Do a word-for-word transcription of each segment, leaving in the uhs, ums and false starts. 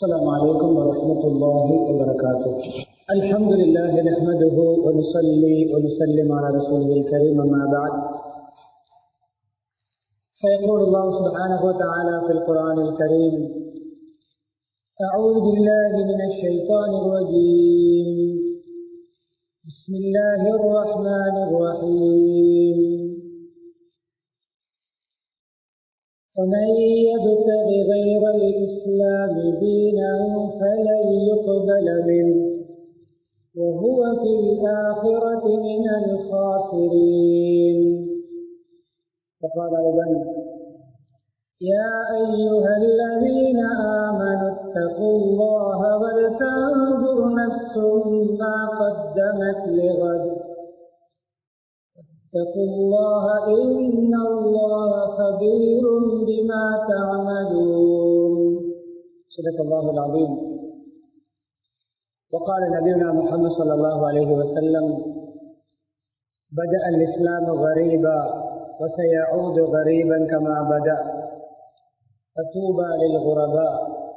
السلام عليكم ورحمة الله وبركاته. الحمد لله نحمده ونصلي ونسلم على رسوله الكريم، أما بعد فيقول الله سبحانه وتعالى في القرآن الكريم: أعوذ بالله من الشيطان الرجيم، بسم الله الرحمن الرحيم. ومن يبتغ غير الإسلام دينا فلن يقبل منه وهو في الآخرة من الخاسرين. وقال أيضا: يا أيها الذين آمنوا اتقوا الله ولتنظر نفس ما قدمت لغد اتقوا الله إن الله خبير بما تعملون. صدق الله العظيم. وقال نبينا محمد صلى الله عليه وسلم: بدأ الإسلام غريبا وسيعود غريبا كما بدأ فطوبى للغرباء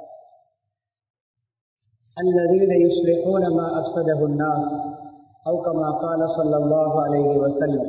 الذين يصلحون ما أفسده الناس أو كما قال صلى الله عليه وسلم.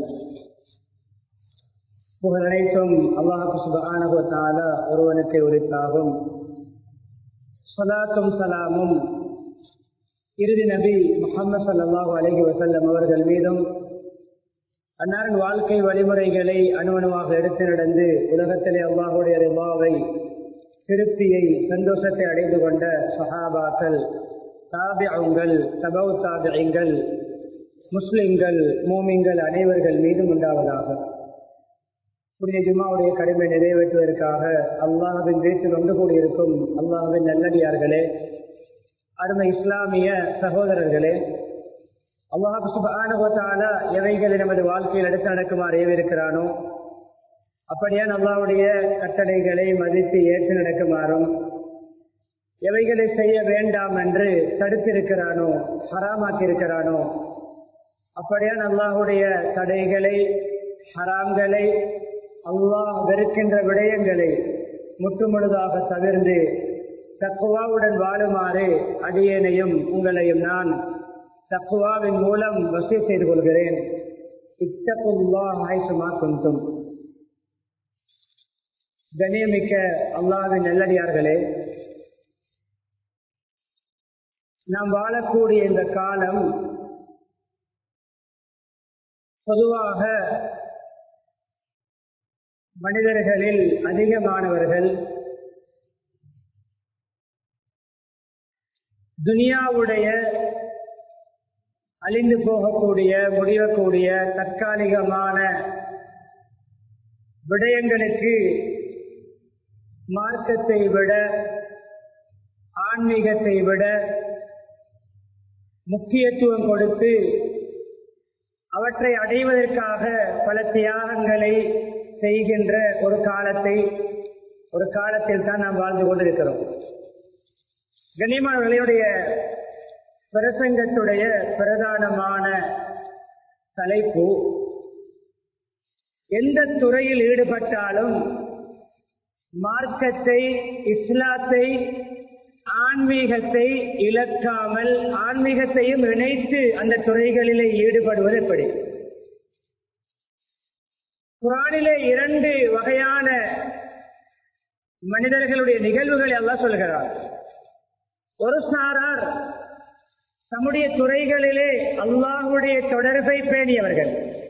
புகழனைத்தும் அல்லாஹ் சுப்ஹானஹு வ தஆலா ஒருவனுக்கு உரித்தாகும். ஸலாத்தும் சலாமும் இறுதி நபி முஹம்மது ஸல்லல்லாஹு அலைஹி வஸல்லம் அவர்கள் மீதும், அன்னாரின் வாழ்க்கை வழிமுறைகளை அணுவணுவாக எடுத்து நடந்து உலகத்திலே அல்லாஹுடைய ரிபாவை, திருப்தியை, சந்தோஷத்தை அடைந்து கொண்ட சஹாபாக்கள், தாபிஊன்கள், தபவு தாபிஈன்கள், முஸ்லிம்கள், மூமின்கள் அனைவர்கள் மீதும் உண்டாவதாக. புனித ஜும்மாவுடைய கடமை நிறைவேற்றுவதற்காக அல்லாஹ்வின் வீட்டில் ஒன்று கூடியிருக்கும் அல்லாஹ்வின் நல்லடியார்களே, அருமை இஸ்லாமிய சகோதரர்களே, அல்லாஹ் சுப்ஹானஹு வ தஆலா எவைகளை நமது வாழ்க்கையில் எடுத்து நடக்குமாறு ஏவிருக்கிறானோ அப்படியான் அல்லாஹ்வுடைய கட்டளைகளை மதித்து ஏற்று நடக்குமாறும், எவைகளை செய்ய வேண்டாம் என்று தடுத்திருக்கிறானோ, ஹராமாக்கி இருக்கிறானோ அப்படியான் அல்லாஹுடைய தடைகளை, ஹராம்களை, அல்லாஹ் வெறுக்கின்ற விடயங்களை முற்றுமுழுதாக தவிர்ந்து தக்வாவுடன் வாழுமாறு அடியேனையும் உங்களையும் நான் தக்வாவின் மூலம் வசிய செய்து கொள்கிறேன். இத்தகுல்லாஹ் ஹைசுமா குன்தும். கண்ணியமிக்க அல்லாஹ்வின் நல்லடியார்களே, நாம் வாழக்கூடிய இந்த காலம் பொதுவாக மனிதர்களில் அதிகமானவர்கள் துனியாவுடைய அழிந்து போகக்கூடிய, முடியக்கூடிய தற்காலிகமான விடயங்களுக்கு மார்க்கத்தை விட, ஆன்மீகத்தை விட முக்கியத்துவம் கொடுத்து அவற்றை அடைவதற்காக பல தியாகங்களை செய்கின்ற ஒரு காலத்தை ஒரு காலத்தில் தான் நாம் வாழ்ந்து கொண்டிருக்கிறோம். கண்ணியமானவர்களுடைய பிரசங்கத்துடைய பிரதானமான தலைப்பு, எந்த துறையில் ஈடுபட்டாலும் மார்க்கத்தை, இஸ்லாத்தை, ஆன்மீகத்தை இழக்காமல் ஆன்மீகத்தையும் இணைத்து அந்த துறைகளிலே ஈடுபடுவது எப்படி? குர்ஆனிலே இரண்டு வகையான மனிதர்களுடைய நிகழ்வுகளை அல்லாஹ் சொல்கிறார். ஒரு சாரார் தம்முடைய துறைகளிலே அல்லாஹ்வுடைய தொடர்பை பேணியவர்கள்,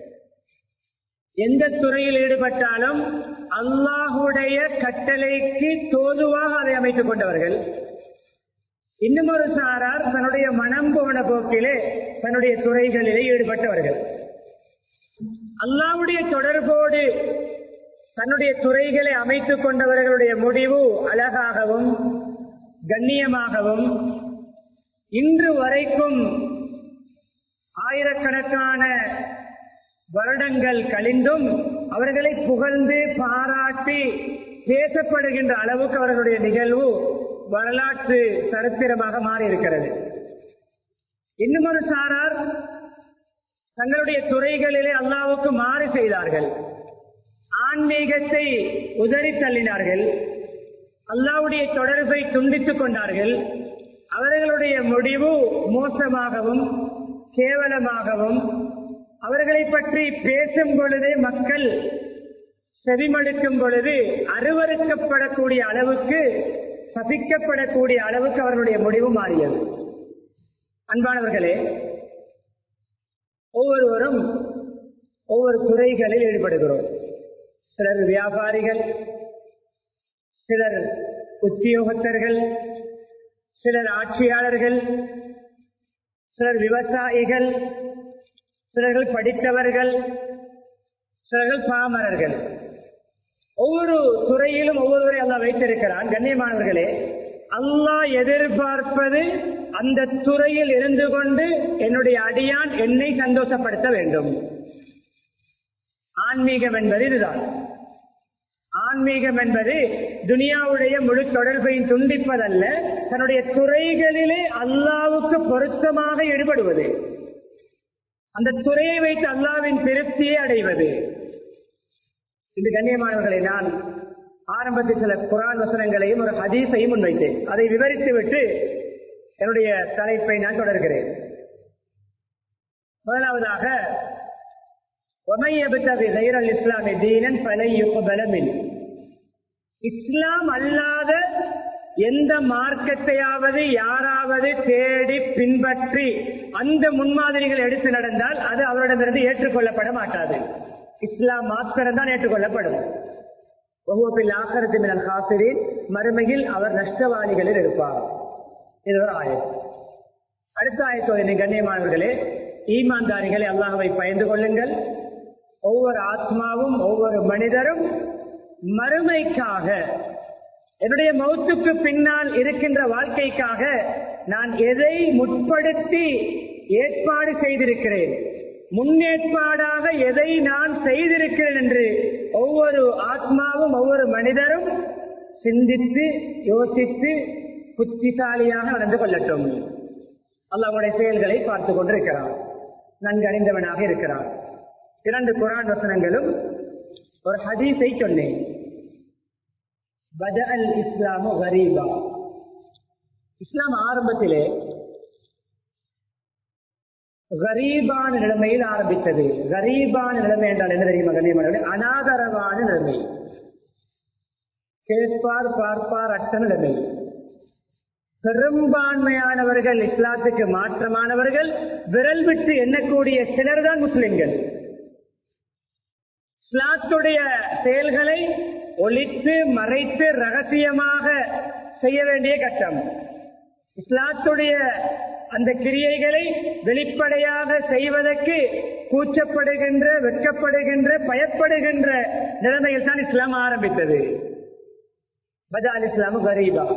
எந்த துறையில் ஈடுபட்டாலும் அல்லாஹ்வுடைய கட்டளைக்கு தோதுவாக அதை அமைத்துக் கொண்டவர்கள். இன்னும் ஒரு சாரார் தன்னுடைய மனம் போன போக்கிலே தன்னுடைய துறைகளிலே ஈடுபட்டவர்கள். அல்லாஹ்வுடைய தொடர்போடு தன்னுடைய துறைகளை அமைத்துக் கொண்டவர்களுடைய முடிவு அழகாகவும் கண்ணியமாகவும், இன்று வரைக்கும் ஆயிரக்கணக்கான வருடங்கள் கழிந்தும் அவர்களை புகழ்ந்து பாராட்டி பேசப்படுகின்ற அளவுக்கு அவர்களுடைய நிகழ்வு வரலாற்று சரித்திரமாக மாறி இருக்கிறது. இன்னும் ஒரு சாரார் தங்களுடைய துறைகளிலே அல்லாஹ்வுக்கு மாறு செய்தார்கள், ஆன்மீகத்தை உதறி தள்ளினார்கள், அல்லாஹ்வுடைய தொடர்பை துண்டித்துக் கொண்டார்கள். அவர்களுடைய முடிவு மோசமாகவும் கேவலமாகவும், அவர்களை பற்றி பேசும் பொழுதே மக்கள் செவிமடுக்கும் பொழுது அருவருக்கப்படக்கூடிய அளவுக்கு, சபிக்கப்படக்கூடிய அளவுக்கு அவர்களுடைய முடிவு மாறியது. அன்பானவர்களே, ஒவ்வொருவரும் ஒவ்வொரு துறைகளில் ஈடுபடுகிறோம். சிலர் வியாபாரிகள், சிலர் உத்தியோகத்தர்கள், சிலர் ஆட்சியாளர்கள், சிலர் விவசாயிகள், சிலர்கள் படித்தவர்கள், சிலர்கள் பாமரர்கள். ஒவ்வொரு துறையிலும் ஒவ்வொருவரை அல்லாஹ் வைத்திருக்கிறான். கண்ணியமானவர்களே, அல்லாஹ் எதிர்பார்ப்பது அந்த துறையில் இருந்து கொண்டு என்னுடைய அடியான் என்னை சந்தோஷப்படுத்த வேண்டும். ஆன்மீகம் என்பது இதுதான். ஆன்மீகம் என்பது துனியாவுடைய முழு தொடர்பையும் துண்டிப்பதல்ல, தன்னுடைய துறைகளிலே அல்லாஹ்வுக்கு பொருத்தமாக ஈடுபடுவது, அந்த துறையை வைத்து அல்லாஹ்வின் திருப்தியை அடைவது. இது கண்ணியமானவர்களை, நான் ஆரம்பத்தில் சில குர்ஆன் வசனங்களையும் ஒரு ஹதீஸையும் முன்வைத்தேன். அதை விவரித்து விட்டு என்னுடைய தலைப்பை நான் தொடர்கிறேன். முதலாவதாக, وَمَن يَبْتَغِ غَيْرَ الْإِسْلَامِ دِينًا فَلَن يُقْبَلَ مِنْهُ. இஸ்லாம் அல்லாத எந்த மார்க்கத்தையாவது யாராவது தேடி பின்பற்றி அந்த முன்மாதிரிகள் எடுத்து நடந்தால் அது அவரிடமிருந்து ஏற்றுக்கொள்ளப்பட மாட்டாது. இஸ்லாம் மாத்திரம் தான் ஏற்றுக்கொள்ளப்படும். மறுமையில் அவர் நஷ்டவாளிகளில் இருப்பார். இது ஒரு ஆயத். அடுத்த ஆயத்தோடு கண்ணியமானவர்களே, ஈமான்தாரிகளை அல்லாஹ்வை பயந்து கொள்ளுங்கள். ஒவ்வொரு ஆத்மாவும் ஒவ்வொரு மனிதரும் மறுமைக்காக, என்னுடைய மௌத்துக்கு பின்னால் இருக்கின்ற வாழ்க்கைக்காக நான் எதை முற்படுத்தி ஏற்பாடு செய்திருக்கிறேன், முன்னேற்பாடாக எதை நான் செய்திருக்கிறேன் என்று ஒவ்வொரு ஆத்மாவும் ஒவ்வொரு மனிதரும் சிந்தித்து யோசித்து புத்திசாலியாக நடந்து கொள்ளட்டும். அல்லாஹ்வுடைய செயல்களை பார்த்து கொண்டிருக்கிறார், நன்கு அறிந்தவனாக இருக்கிறார். இரண்டு குர்ஆன் வசனங்களும் ஒரு ஹதீஸை சொன்னேன். பதஅல் இஸ்லாமு கரீபா. இஸ்லாம் ஆரம்பத்திலே கரீபான நிலைமையில் ஆரம்பித்தது. கரீபான நிலைமை என்றால் என்ன தெரியுமா கண்ணியமானவர்களே? அனாதரவான நிலைமை, கேட்பார் பார்ப்பார் அற்ற நிலைமை. பெரும்பான்மையானவர்கள் இஸ்லாத்துக்கு மாற்றமானவர்கள், விரல் விட்டு எண்ணக்கூடிய சிலர் தான் முஸ்லிம்கள். இஸ்லாத்துடைய செயல்களை ஒளித்து மறைத்து ரகசியமாக செய்ய வேண்டிய கட்டம். இஸ்லாத்துடைய அந்த கிரியைகளை வெளிப்படையாக செய்வதற்கு கூச்சப்படுகின்ற, வெட்கப்படுகின்ற, பயப்படுகின்ற நிலைமையில் தான் இஸ்லாம் ஆரம்பித்தது. பதஅல் இஸ்லாமு கரீபா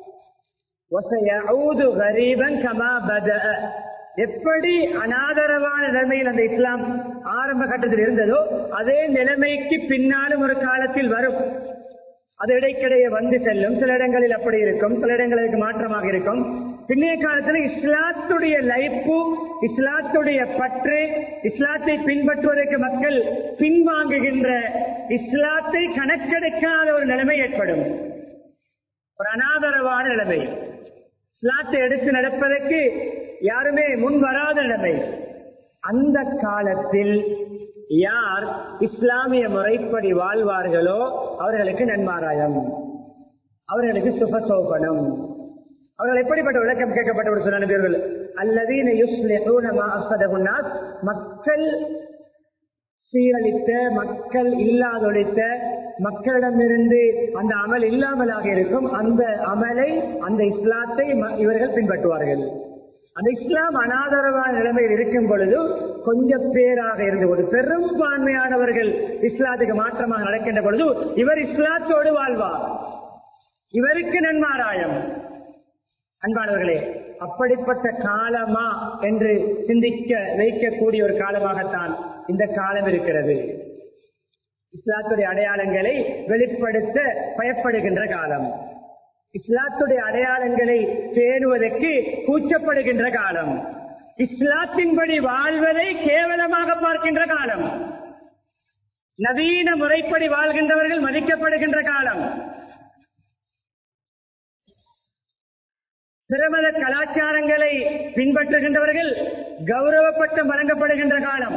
வஸயஊது கரீபன் கமா பதஅ. எப்படி அனாதரவான நிலைமையில் அந்த இஸ்லாம் ஆரம்ப கட்டத்தில் இருந்ததோ அதே நிலைமைக்கு பின்னாலும் ஒரு காலத்தில் வரும். அது இடைக்கிடையே வந்து செல்லும். சில இடங்களில் அப்படி இருக்கும், சில இடங்களுக்கு மாற்றமாக இருக்கும். பின்னைய காலத்தில் இஸ்லாத்துடைய லைஃபு, இஸ்லாத்துடைய பற்று, இஸ்லாத்தை பின்பற்றுவதற்கு மக்கள் பின்வாங்குகின்ற, இஸ்லாத்தை கணக்கெடுக்காத ஒரு நிலைமை ஏற்படும். ஒரு அனாதரவான நிலைமை, இஸ்லாத்தை எடுத்து நடப்பதற்கு யாருமே முன் வராத நிலைமை. அந்த காலத்தில் யார் இஸ்லாமிய முறைப்படி வாழ்வார்களோ அவர்களுக்கு நன்மாராயம், அவர்களுக்கு சுபசோபனம். அவர்கள் எப்படிப்பட்ட விளக்கம் கேட்கப்பட்டவர் சொன்னார்கள்? அல்லதீன யுஸ்லிஹூன மா அஃஸதஹுன் நாஸ். மக்கள் சீரழித்த, மக்கள் இல்லாதொழித்த, மக்களிடமிருந்து அந்த அமல் இல்லாமலாக இருக்கும் அந்த அமலை, அந்த இஸ்லாத்தை இவர்கள் பின்பற்றுவார்கள். அந்த இஸ்லாம் அனாதரவான நிலைமையில் இருக்கும் பொழுது கொஞ்சம் பேராக இருந்து கொண்டு பெரும்பான்மையானவர்கள் இஸ்லாத்துக்கு மாற்றமாக நடக்கின்ற பொழுது இவர் இஸ்லாத்தோடு வாழ்வார், இவருக்கு நன்மாராயம். அன்பானவர்களே, அப்படிப்பட்ட காலமா என்று சிந்திக்க வைக்கக்கூடிய ஒரு காலமாகத்தான் இந்த காலம் இருக்கிறது. இஸ்லாத்துடைய அடையாளங்களை வெளிப்படுத்த பயப்படுகின்ற காலம், இஸ்லாத்துடைய அடையாளங்களை பேணுவதற்கு கூச்சப்படுகின்ற காலம், இஸ்லாத்தின்படி வாழ்வதை கேவலமாக பார்க்கின்ற காலம், நவீன முறைப்படி வாழ்கின்றவர்கள் மதிக்கப்படுகின்ற காலம். பிரமத கலாச்சாரங்களை பின்பற்றுகின்றவர்கள் கௌரவப்பட்டம் வழங்கப்படுகின்ற காலம்.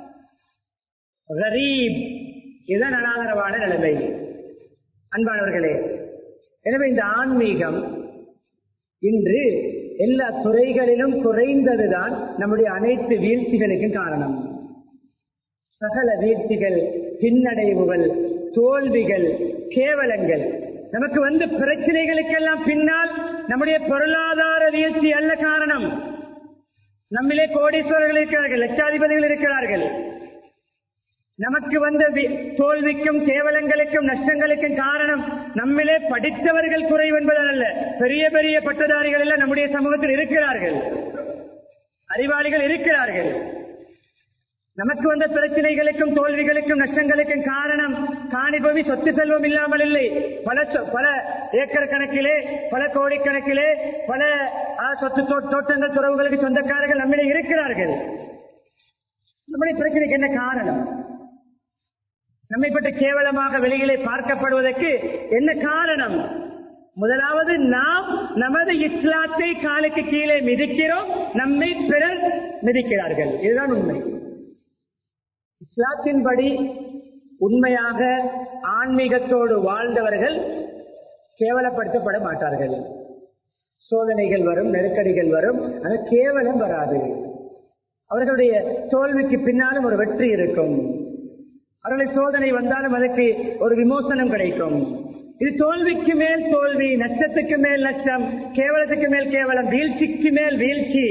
கரீப், இதுதான் அனாதரவான நிலைமை. அன்பானவர்களே, எனவே இந்த ஆன்மீகம் இன்று எல்லா துறைகளிலும் குறைந்ததுதான் நம்முடைய அனைத்து வீழ்ச்சிகளுக்கும் காரணம். சகல வீழ்ச்சிகள், பின்னடைவுகள், தோல்விகள், கேவலங்கள் நமக்கு வந்து பிரச்சனைகளுக்கெல்லாம் பின்னால் நம்முடைய பொருளாதார வீழ்ச்சி அல்ல காரணம். நம்மிலே கோடீஸ்வரர்கள் இருக்கிறார்கள், லட்சாதிபதிகள் இருக்கிறார்கள். நமக்கு வந்த தோல்விக்கும் கேவலங்களுக்கும் நஷ்டங்களுக்கும் காரணம் நம்மிலே படித்தவர்கள் குறைவு என்பதல்ல. பெரிய பெரிய பட்டதாரிகள் எல்லாம் நம்முடைய சமூகத்தில் இருக்கிறார்கள், அறிவாளிகள் இருக்கிறார்கள். நமக்கு வந்த பிரச்சனைகளுக்கும் தோல்விகளுக்கும் நஷ்டங்களுக்கும் காரணம் காணிபவி சொத்து செல்வம் இல்லாமல் இல்லை. பல பல ஏக்கர் கணக்கிலே, பல கோடிக்கணக்கிலே, பல சொத்து தோட்டங்கள் துறவுகளுக்கு சொந்தக்காரர்கள் நம்மிலே இருக்கிறார்கள். நம்முடைய பிரச்சனைக்கு என்ன காரணம்? நம்மை பற்றி கேவலமாக வெளியிலே பார்க்கப்படுவதற்கு என்ன காரணம்? முதலாவது, நாம் நமது இஸ்லாத்தை காலுக்கு கீழே மிதிக்கிறோம், நம்மை பிறர் மிதிக்கிறார்கள். இதுதான் உண்மை. இஸ்லாத்தின்படி உண்மையாக ஆன்மீகத்தோடு வாழ்ந்தவர்கள் கேவலப்படுத்தப்பட மாட்டார்கள். சோதனைகள் வரும், நெருக்கடிகள் வரும், அது கேவலம் வராது. அவர்களுடைய தோல்விக்கு பின்னாலும் ஒரு வெற்றி இருக்கும். அவர்களுடைய சோதனை வந்தாலும் அதற்கு ஒரு விமோசனம் கிடைக்கும். இது தோல்விக்கு மேல் தோல்வி, நஷ்டத்துக்கு மேல் நஷ்டம், கேவலத்துக்கு மேல் கேவலம், வீழ்ச்சிக்கு மேல் வீழ்ச்சி.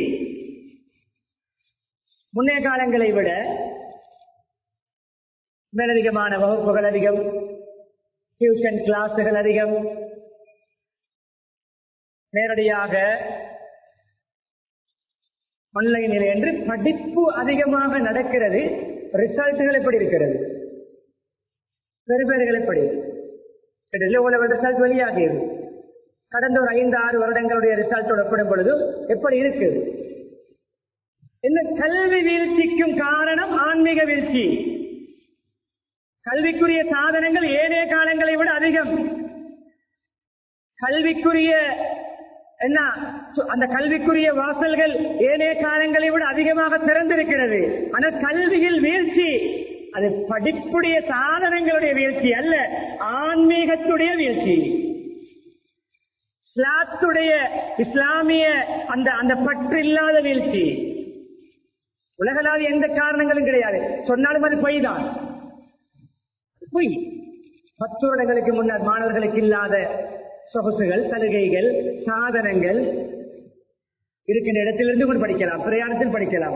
முன்னைய காலங்களை விட மேலதிகமான வகுப்புகள் அதிகம், டியூஷன் கிளாஸுகள் அதிகம், நேரடியாக ஆன்லைனில் என்று படிப்பு அதிகமாக நடக்கிறது. ரிசல்ட்டுகள் எப்படி இருக்கிறது? பெறுபேறுகள் எப்படி? ரிசல்ட் வெளியாகியது. கடந்த ஒரு ஐந்து ஆறு வருடங்களுடைய ரிசல்ட்டோடு ஒப்பிடும் பொழுது எப்படி இருக்குது? இந்த கல்வி வீழ்ச்சிக்கும் காரணம் ஆன்மீக வீழ்ச்சி. கல்விக்குரிய சாதனங்கள் ஏனைய காலங்களை விட அதிகம். கல்விக்குரிய என்ன, அந்த கல்விக்குரிய வாசல்கள் ஏனைய காலங்களை விட அதிகமாக திறந்திருக்கிறது. ஆனால் கல்வியில் வீழ்ச்சி, அது படிப்புடைய சாதனங்களுடைய வீழ்ச்சி அல்ல, ஆன்மீகத்துடைய வீழ்ச்சி. இஸ்லாத்துடைய இஸ்லாமிய அந்த அந்த பற்று இல்லாத வீழ்ச்சி. உலகளாவிய எந்த காரணங்களும் கிடையாது. சொன்னாலும் அது பொய் தான். பொய். பத்து வருடங்களுக்கு முன்னர் மாணவர்களுக்கு இல்லாத சொகுசுகள், சலுகைகள், சாதனங்கள் இருக்கின்ற இடத்திலிருந்து கொண்டு படிக்கலாம், பிரயாணத்தில் படிக்கலாம்,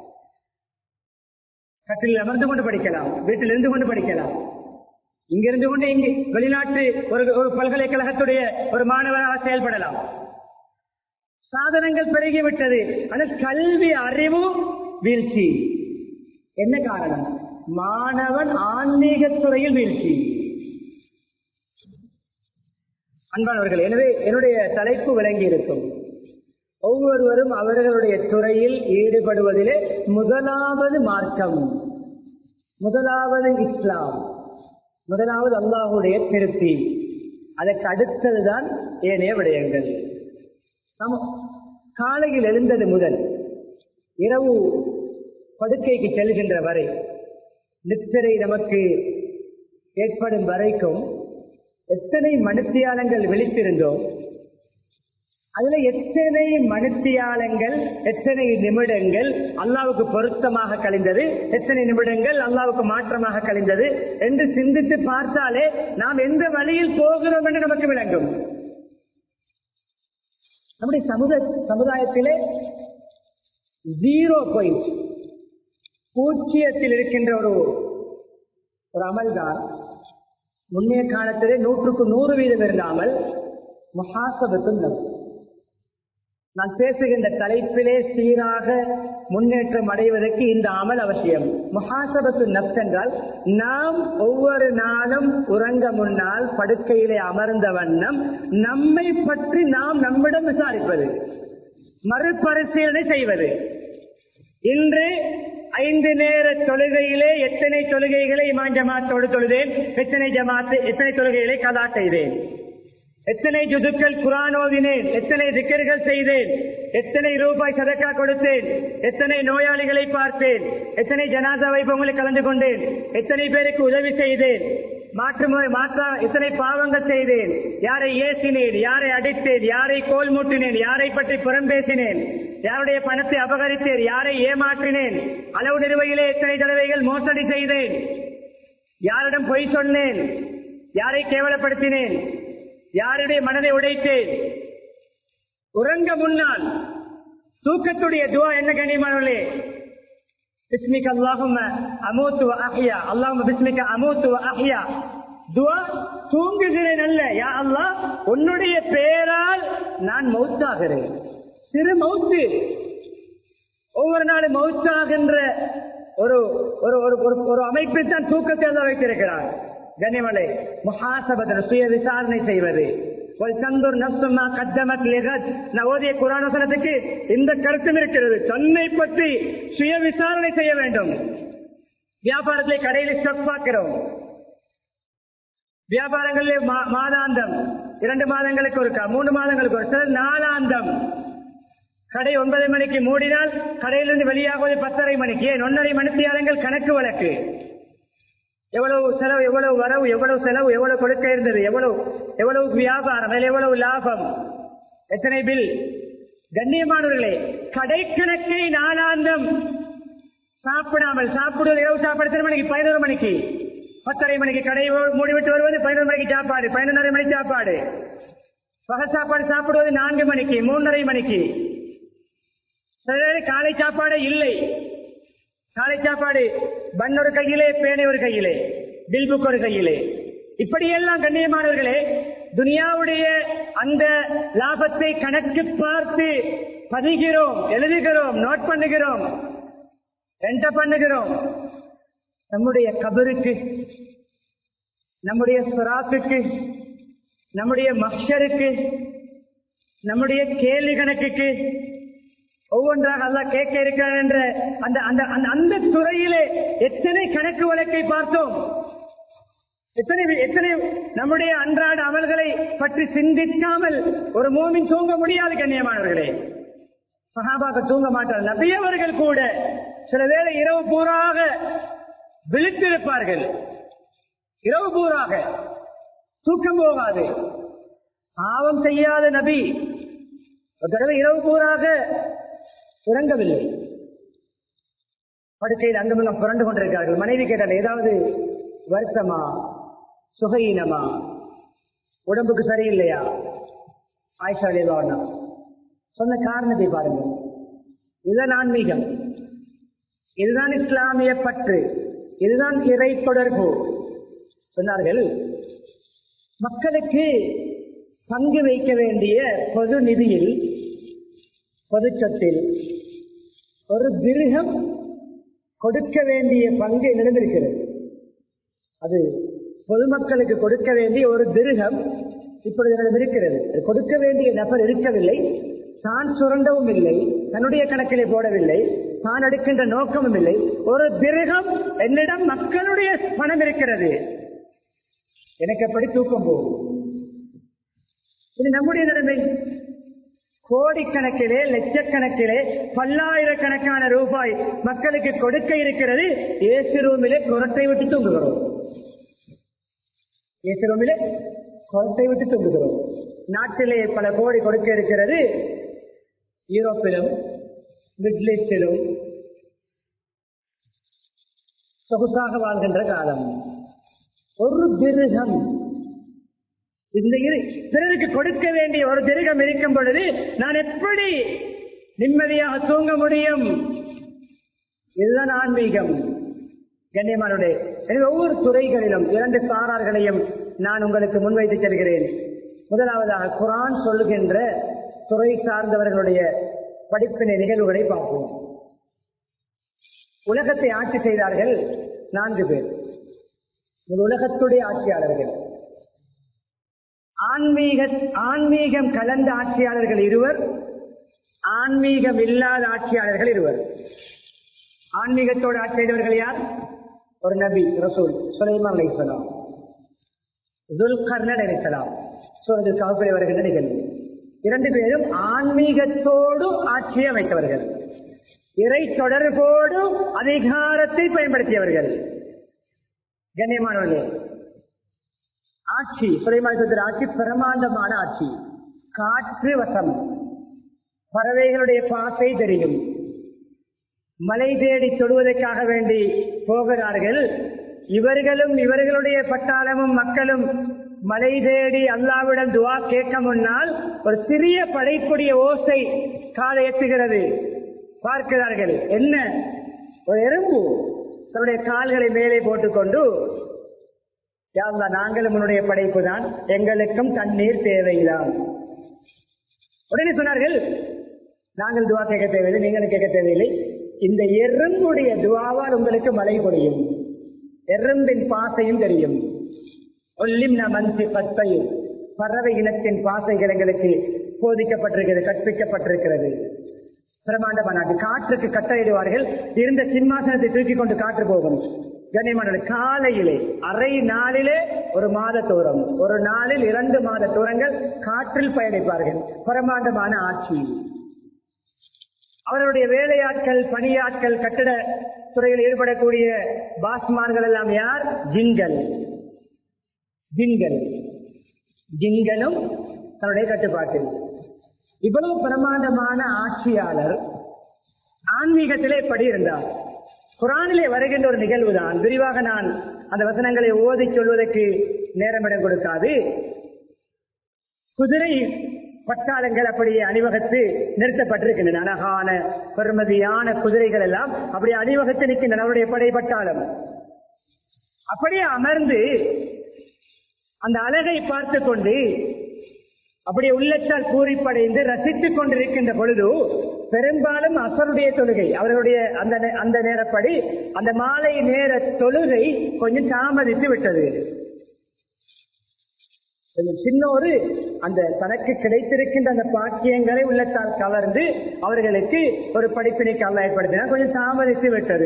கட்டில் அமர்ந்து கொண்டு படிக்கலாம், வீட்டில் இருந்து கொண்டு படிக்கலாம், இங்கிருந்து கொண்டு இங்கு வெளிநாட்டு ஒரு ஒரு பல்கலைக்கழகத்துடைய ஒரு மாணவராக செயல்படலாம். சாதனங்கள் பெருகிவிட்டது. ஆனால் கல்வி அறிவு வீழ்ச்சி. என்ன காரணம்? மாணவன் ஆன்மீகத்துறையில் வீழ்ச்சி. அன்பானவர்கள், எனவே என்னுடைய தலைப்பு விளங்கி இருக்கும். ஒவ்வொருவரும் அவர்களுடைய துறையில் ஈடுபடுவதிலே முதலாவது மார்க்கம், முதலாவது இஸ்லாம், முதலாவது அல்லாஹுடைய திருப்தி, அதற்கு அடுத்ததுதான் ஏனைய விடயங்கள். நாம் காலையில் எழுந்தது முதல் இரவு படுக்கைக்கு செல்கின்ற வரை, நித்திரை நமக்கு ஏற்படும் வரைக்கும் எத்தனை மணித்தியாலங்கள் விழித்திருந்தோம், அதுல எத்தனை மணித்தியாலங்கள், எத்தனை நிமிடங்கள் அல்லாவுக்கு பொருத்தமாக கழிந்தது, எத்தனை நிமிடங்கள் அல்லாவுக்கு மாற்றமாக கழிந்தது என்று சிந்தித்து பார்த்தாலே நாம் எந்த வழியில் போகிறோம் என்று நமக்கு விளங்கும். நம்முடைய சமுதாய சமுதாயத்திலே ஜீரோ பாயிண்ட், பூஜ்ஜியத்தில் இருக்கின்ற ஒரு ஒரு அமல்தான் முன்னைய காலத்திலே நூற்றுக்கு நூறு வீதம் இருந்தாமல் முஹாசபத்துன் நஃப்ஸ். நான் பேசுகின்ற தலைப்பிலே சீராக முன்னேற்றம் அடைவதற்கு இந்த அமல் அவசியம். முஹாசபத்துன் நஃப்ஸ் என்றால் நாம் ஒவ்வொரு நாளும் உறங்க முன்னால் படுக்கையிலே அமர்ந்த வண்ணம் நம்மை பற்றி நாம் நம்மிடம் விசாரிப்பது, மறுபரிசீலனை செய்வது. இன்று ஐந்து நேர தொழுகையிலே எத்தனை தொழுகைகளை இமாம் ஜமாத்தோடு தொழுதேன், எத்தனை ஜமாத்து எத்தனை தொழுகைகளை கதா செய்தேன், எத்தனை ஜுதுக்கள் குர்ஆன் ஓதினேன், எத்தனை திக்ர்கள் செய்தேன், எத்தனை ரூபாய் சதக்கா கொடுத்தேன், எத்தனை நோயாளிகளை பார்த்தேன், எத்தனை ஜனாதா வைபவங்களில் கலந்து கொண்டேன், எத்தனை பேருக்கு உதவி செய்தேன், மாற்று மாற்றா எத்தனை பாவங்கள் செய்தேன், யாரை ஏசினேன், யாரை அடித்தேன், யாரை கோல் மூட்டினேன், யாரை பற்றி புறம் பேசினேன், யாருடைய பணத்தை அபகரித்தேன், யாரை ஏமாற்றினேன், அளவு நிறுவையிலே எத்தனை தடவைகள் மோசடி செய்தேன், யாரிடம் பொய் சொன்னேன், யாரை கேவலப்படுத்தினேன், யாருடைய மனதை உடைத்தேன். உறங்க முன்னால் தூக்கத்துடைய துவா என்ன கண்ணியமானவர்களே? பிஸ்மிக அல்லாஹும்ம அமூத்து வ அஹ்யா, அல்லாஹும்ம பிஸ்மிக அமூத்து வ அஹ்யா. துவா தூங்குகிறேன் அல்ல, யா அல்லாஹ் உன்னுடைய பெயரால் நான் மௌத்தாகிறேன். சிறு மௌத்து, ஒவ்வொரு நாளும் மௌத்தாகின்ற ஒரு ஒரு அமைப்பில் தான் தூக்கத்தை எல்லாம் வைத்திருக்கிறார். கண்ணியமலை முஹாசபத் சுய விசாரணை செய்வது. ஓதிய குர்ஆன் வசனத்துக்கு இந்த கருத்தும் இருக்கிறது. தன்னை பற்றி சுய விசாரணை செய்ய வேண்டும். வியாபாரத்திலே கடையில் ஸ்டாக் பார்க்கிறோம். வியாபாரங்களிலே மாதாந்தம் இரண்டு மாதங்களுக்கு ஒருக்கா, மூன்று மாதங்களுக்கு ஒரு சில நாளாந்தம். கடை ஒன்பது மணிக்கு மூடினால் கடையிலிருந்து வெளியாகுவது பத்தரை மணிக்கு, ஏன் ஒன்னரை மணித்தியாலங்கள் கணக்கு வழக்கு. எவ்வளவு செலவு, எவ்வளவு வரவு, எவ்வளவு செலவு, எவ்வளவு கொடுக்க இருந்தது, எவ்வளவு எவ்வளவு வியாபாரம், எவ்வளவு லாபம், எத்தனை பில். கண்ணியமானவர்களே, கடை கணக்கை நாளாந்தம் சாப்பிடாமல் சாப்பிடுவது. இரவு சாப்பாடு எத்தனை மணிக்கு? பதினோரு மணிக்கு. பத்தரை மணிக்கு கடை மூடிவிட்டு வருவது, பதினோரு மணிக்கு சாப்பாடு, பதினொன்றரை மணிக்கு சாப்பாடு. பகல் சாப்பாடு சாப்பிடுவது நான்கு மணிக்கு, மூன்றரை மணிக்கு. காலை சாப்பாடு இல்லை. காலை சாப்பாடு பன் ஒரு கையிலே, பேனை ஒரு கையிலே, பில் புக் ஒரு கையிலே. இப்படியெல்லாம் கண்ணியமானவர்களே, துனியாவுடைய அந்த லாபத்தை கணக்கு பார்த்து பதிகிறோம், எழுதுகிறோம், நோட் பண்ணுகிறோம், என்டர் பண்ணுகிறோம். நம்முடைய கபருக்கு, நம்முடைய சுராத்துக்கு, நம்முடைய மஹ்ஷருக்கு, நம்முடைய கேள்வி கணக்குக்கு ஒவ்வொன்றாக அல்லாஹ் கேட்க இருக்கிறார் என்ற அந்த அந்த அந்த துறையிலே எத்தனை கணக்கு வழக்கை பார்த்தோம். எத்தனை எத்தனை நம்முடைய அன்றாட அமல்களை பற்றி சிந்திக்காமல் ஒரு மூமின் தூங்க முடியாது. கண்ணியமானவர்களே, சஹாபாக்கள் தூங்க மாட்டார்கள். நபியவர்கள் கூட சில வேளை இரவு பூராக விழித்திருப்பார்கள். இரவு பூராக தூக்கம் போகாது. பாவம் செய்யாத நபி ஒரு தடவை இரவு பூராக உறங்கவில்லை. படுக்கையில் அங்கமெல்லாம் புரண்டு கொண்டிருக்கிறார்கள். மனைவி கேட்டால், ஏதாவது வருத்தமா, சுகையினமா, உடம்புக்கு சரியில்லையா? ஆயிஷா ரலியல்லாஹு சொன்ன காரணத்தை பாருங்கள். இதுதான் ஆன்மீகம், இதுதான் இஸ்லாமிய பற்று, இதுதான் இறை தொடர்பு. சொன்னார்கள், மக்களுக்கு பங்கு வைக்க வேண்டிய பொது நிதியில், பொது சொத்தில் ஒரு திர்ஹம் கொடுக்க வேண்டிய பங்கு என்னிடம் இருக்கிறது. அது பொதுமக்களுக்கு கொடுக்க வேண்டிய ஒரு திர்ஹம் இப்பொழுது என்னிடம் இருக்கிறது. கொடுக்க வேண்டிய நபர் இருக்கவில்லை, தான் சுரண்டவும் இல்லை, தன்னுடைய கணக்கிலே போடவில்லை, தான் எடுக்கின்ற நோக்கமும் இல்லை. ஒரு திர்ஹம் என்னிடம் மக்களுடைய பணம் இருக்கிறது, எனக்கு எப்படி தூக்கம் போகும்? இது நம்முடைய நிலைமை. கோடிக்கணக்கிலே, லட்சக்கணக்கிலே, பல்லாயிரக்கணக்கான ரூபாய் மக்களுக்கு கொடுக்க இருக்கிறது. ஏசி ரூமிலே குரட்டை விட்டு தூங்குகிறோம். ஏசி ரூமிலே குரட்டை விட்டு தூங்குகிறோம். நாட்டிலே பல கோடி கொடுக்க இருக்கிறது. யூரோப்பிலும் மிடில் ஈஸ்டிலும் சொகுசாக வாழ்கின்ற காலம். ஒரு திர்ஹம், இந்த பிறருக்கு கொடுக்க வேண்டிய ஒரு திர்ஹம் இருக்கும் பொழுது நான் எப்படி நிம்மதியாக தூங்க முடியும்? இதுதான் ஆன்மீகம். கண்ணியமானவர்களே, எனவே ஒவ்வொரு துறைகளிலும் இரண்டு சாரார்களையும் நான் உங்களுக்கு முன்வைத்து செல்கிறேன். முதலாவதாக குர்ஆன் சொல்லுகின்ற துறை சார்ந்தவர்களுடைய படிப்பினை நிகழ்வுகளை பார்ப்போம். உலகத்தை ஆட்சி செய்தார்கள் நான்கு பேர். உலகத்துடைய ஆட்சியாளர்கள். ஆன்மீக ஆன்மீகம் கலந்த ஆட்சியாளர்கள் இருவர், ஆன்மீகம் இல்லாத ஆட்சியாளர்கள் இருவர். ஆன்மீகத்தோடு ஆட்சி செய்தவர்கள் யார்? ஒரு நபி, ரசூல் சுலைமான் அலைஹிஸ்ஸலாம், துல்கர்னைன் அலைஹிஸ்ஸலாம். சூரத்துல் கஹ்ஃபிலே வருகின்ற நிகழ்வு. இரண்டு பேரும் ஆன்மீகத்தோடு ஆட்சியை அமைத்தவர்கள், இறை தொடர்போடு அதிகாரத்தை பயன்படுத்தியவர்கள். கண்ணியமானவர்களே, ஆட்சி சுலைமான் ஆட்சி பிரமாண்டமான ஆட்சி. காற்று வசம், பறவைகளுடைய பாசை தெரியும். மலை தேடி தொடுவதற்காக வேண்டி போகிறார்கள். இவர்களும் இவர்களுடைய பட்டாளமும் மக்களும் மலை தேடி அல்லாஹ்விடம் துஆ கேட்க முன்னால் ஒரு சிறிய படைப்புடைய ஓசை காதை எட்டுகிறது. பார்க்கிறார்கள், என்ன? ஒரு எறும்பு தன்னுடைய கால்களை மேலே போட்டுக்கொண்டு, யா அல்லாஹ், நாங்களும் உன்னுடைய படைப்பு தான், எங்களுக்கும் தண்ணீர் தேவைதான். உடனே சொன்னார்கள், நாங்கள் துவா கேட்க தேவையில்லை, நீங்களும் கேட்க தேவையில்லை, இந்த எறும்புடைய துவாவால் உங்களுக்கு மழை பொழியும், எறும்பின் பாசையும் தெரியும். பறவை இனத்தின் பாசைகள் எங்களுக்கு போதிக்கப்பட்டிருக்கிறது, கற்பிக்கப்பட்டிருக்கிறது. பிரமாண்டமான நாட்டு. காற்றுக்கு கட்டளையிடுவார்கள், இருந்த சிம்மாசனத்தை தூக்கி கொண்டு காற்று போகும். கண்ணியமான காலையிலே அரை நாளிலே ஒரு மாத தூரம், ஒரு நாளில் இரண்டு மாத தூரங்கள் காற்றில் பயணிப்பார்கள். பிரமாண்டமான ஆட்சி. அவர்களுடைய வேலையாட்கள், பணியாட்கள், கட்டிட துறையில் ஈடுபடக்கூடிய பாஸ்மார்கள் எல்லாம் யார்? ஜின்கள். ஜின்கள் ஜின்களும் தன்னுடைய கட்டுப்பாட்டில். இவ்வளவு பிரமாண்டமான ஆட்சியாளர் ஆன்மீகத்திலே படி இருந்தார். குர்ஆனிலே வருகின்ற ஒரு நிகழ்வுதான். விரிவாக நான் அந்த வசனங்களை ஓதி சொல்வதற்கு நேரமிடம் கொடுக்காது. குதிரை பட்டாளங்கள் அப்படியே அணிவகுத்து நிறுத்தப்பட்டிருக்கின்றன. அழகான பெருமதியான குதிரைகள் எல்லாம் அப்படியே அணிவகுத்து நிற்கின்றன. அவருடைய படை பட்டாளம் அப்படியே அமர்ந்து அந்த அழகை பார்த்து கொண்டு அப்படியே உள்ளத்தால் பூரிப்படைந்து ரசித்துக் கொண்டிருக்கின்ற பொழுது, பெரும்பாலும் அசருடைய தொழுகை அவர்களுடைய அந்த அந்த நேரப்படி அந்த மாலை நேர தொழுகை கொஞ்சம் தாமதித்து விட்டது. சின்னோரு அந்த தனக்கு கிடைத்திருக்கின்ற அந்த பாக்கியங்களை உள்ளத்தால் கவர்ந்து அவர்களுக்கு ஒரு படிப்பினைக்கு அல்லாஹ் ஏற்படுத்தினார். கொஞ்சம் தாமதித்து விட்டது.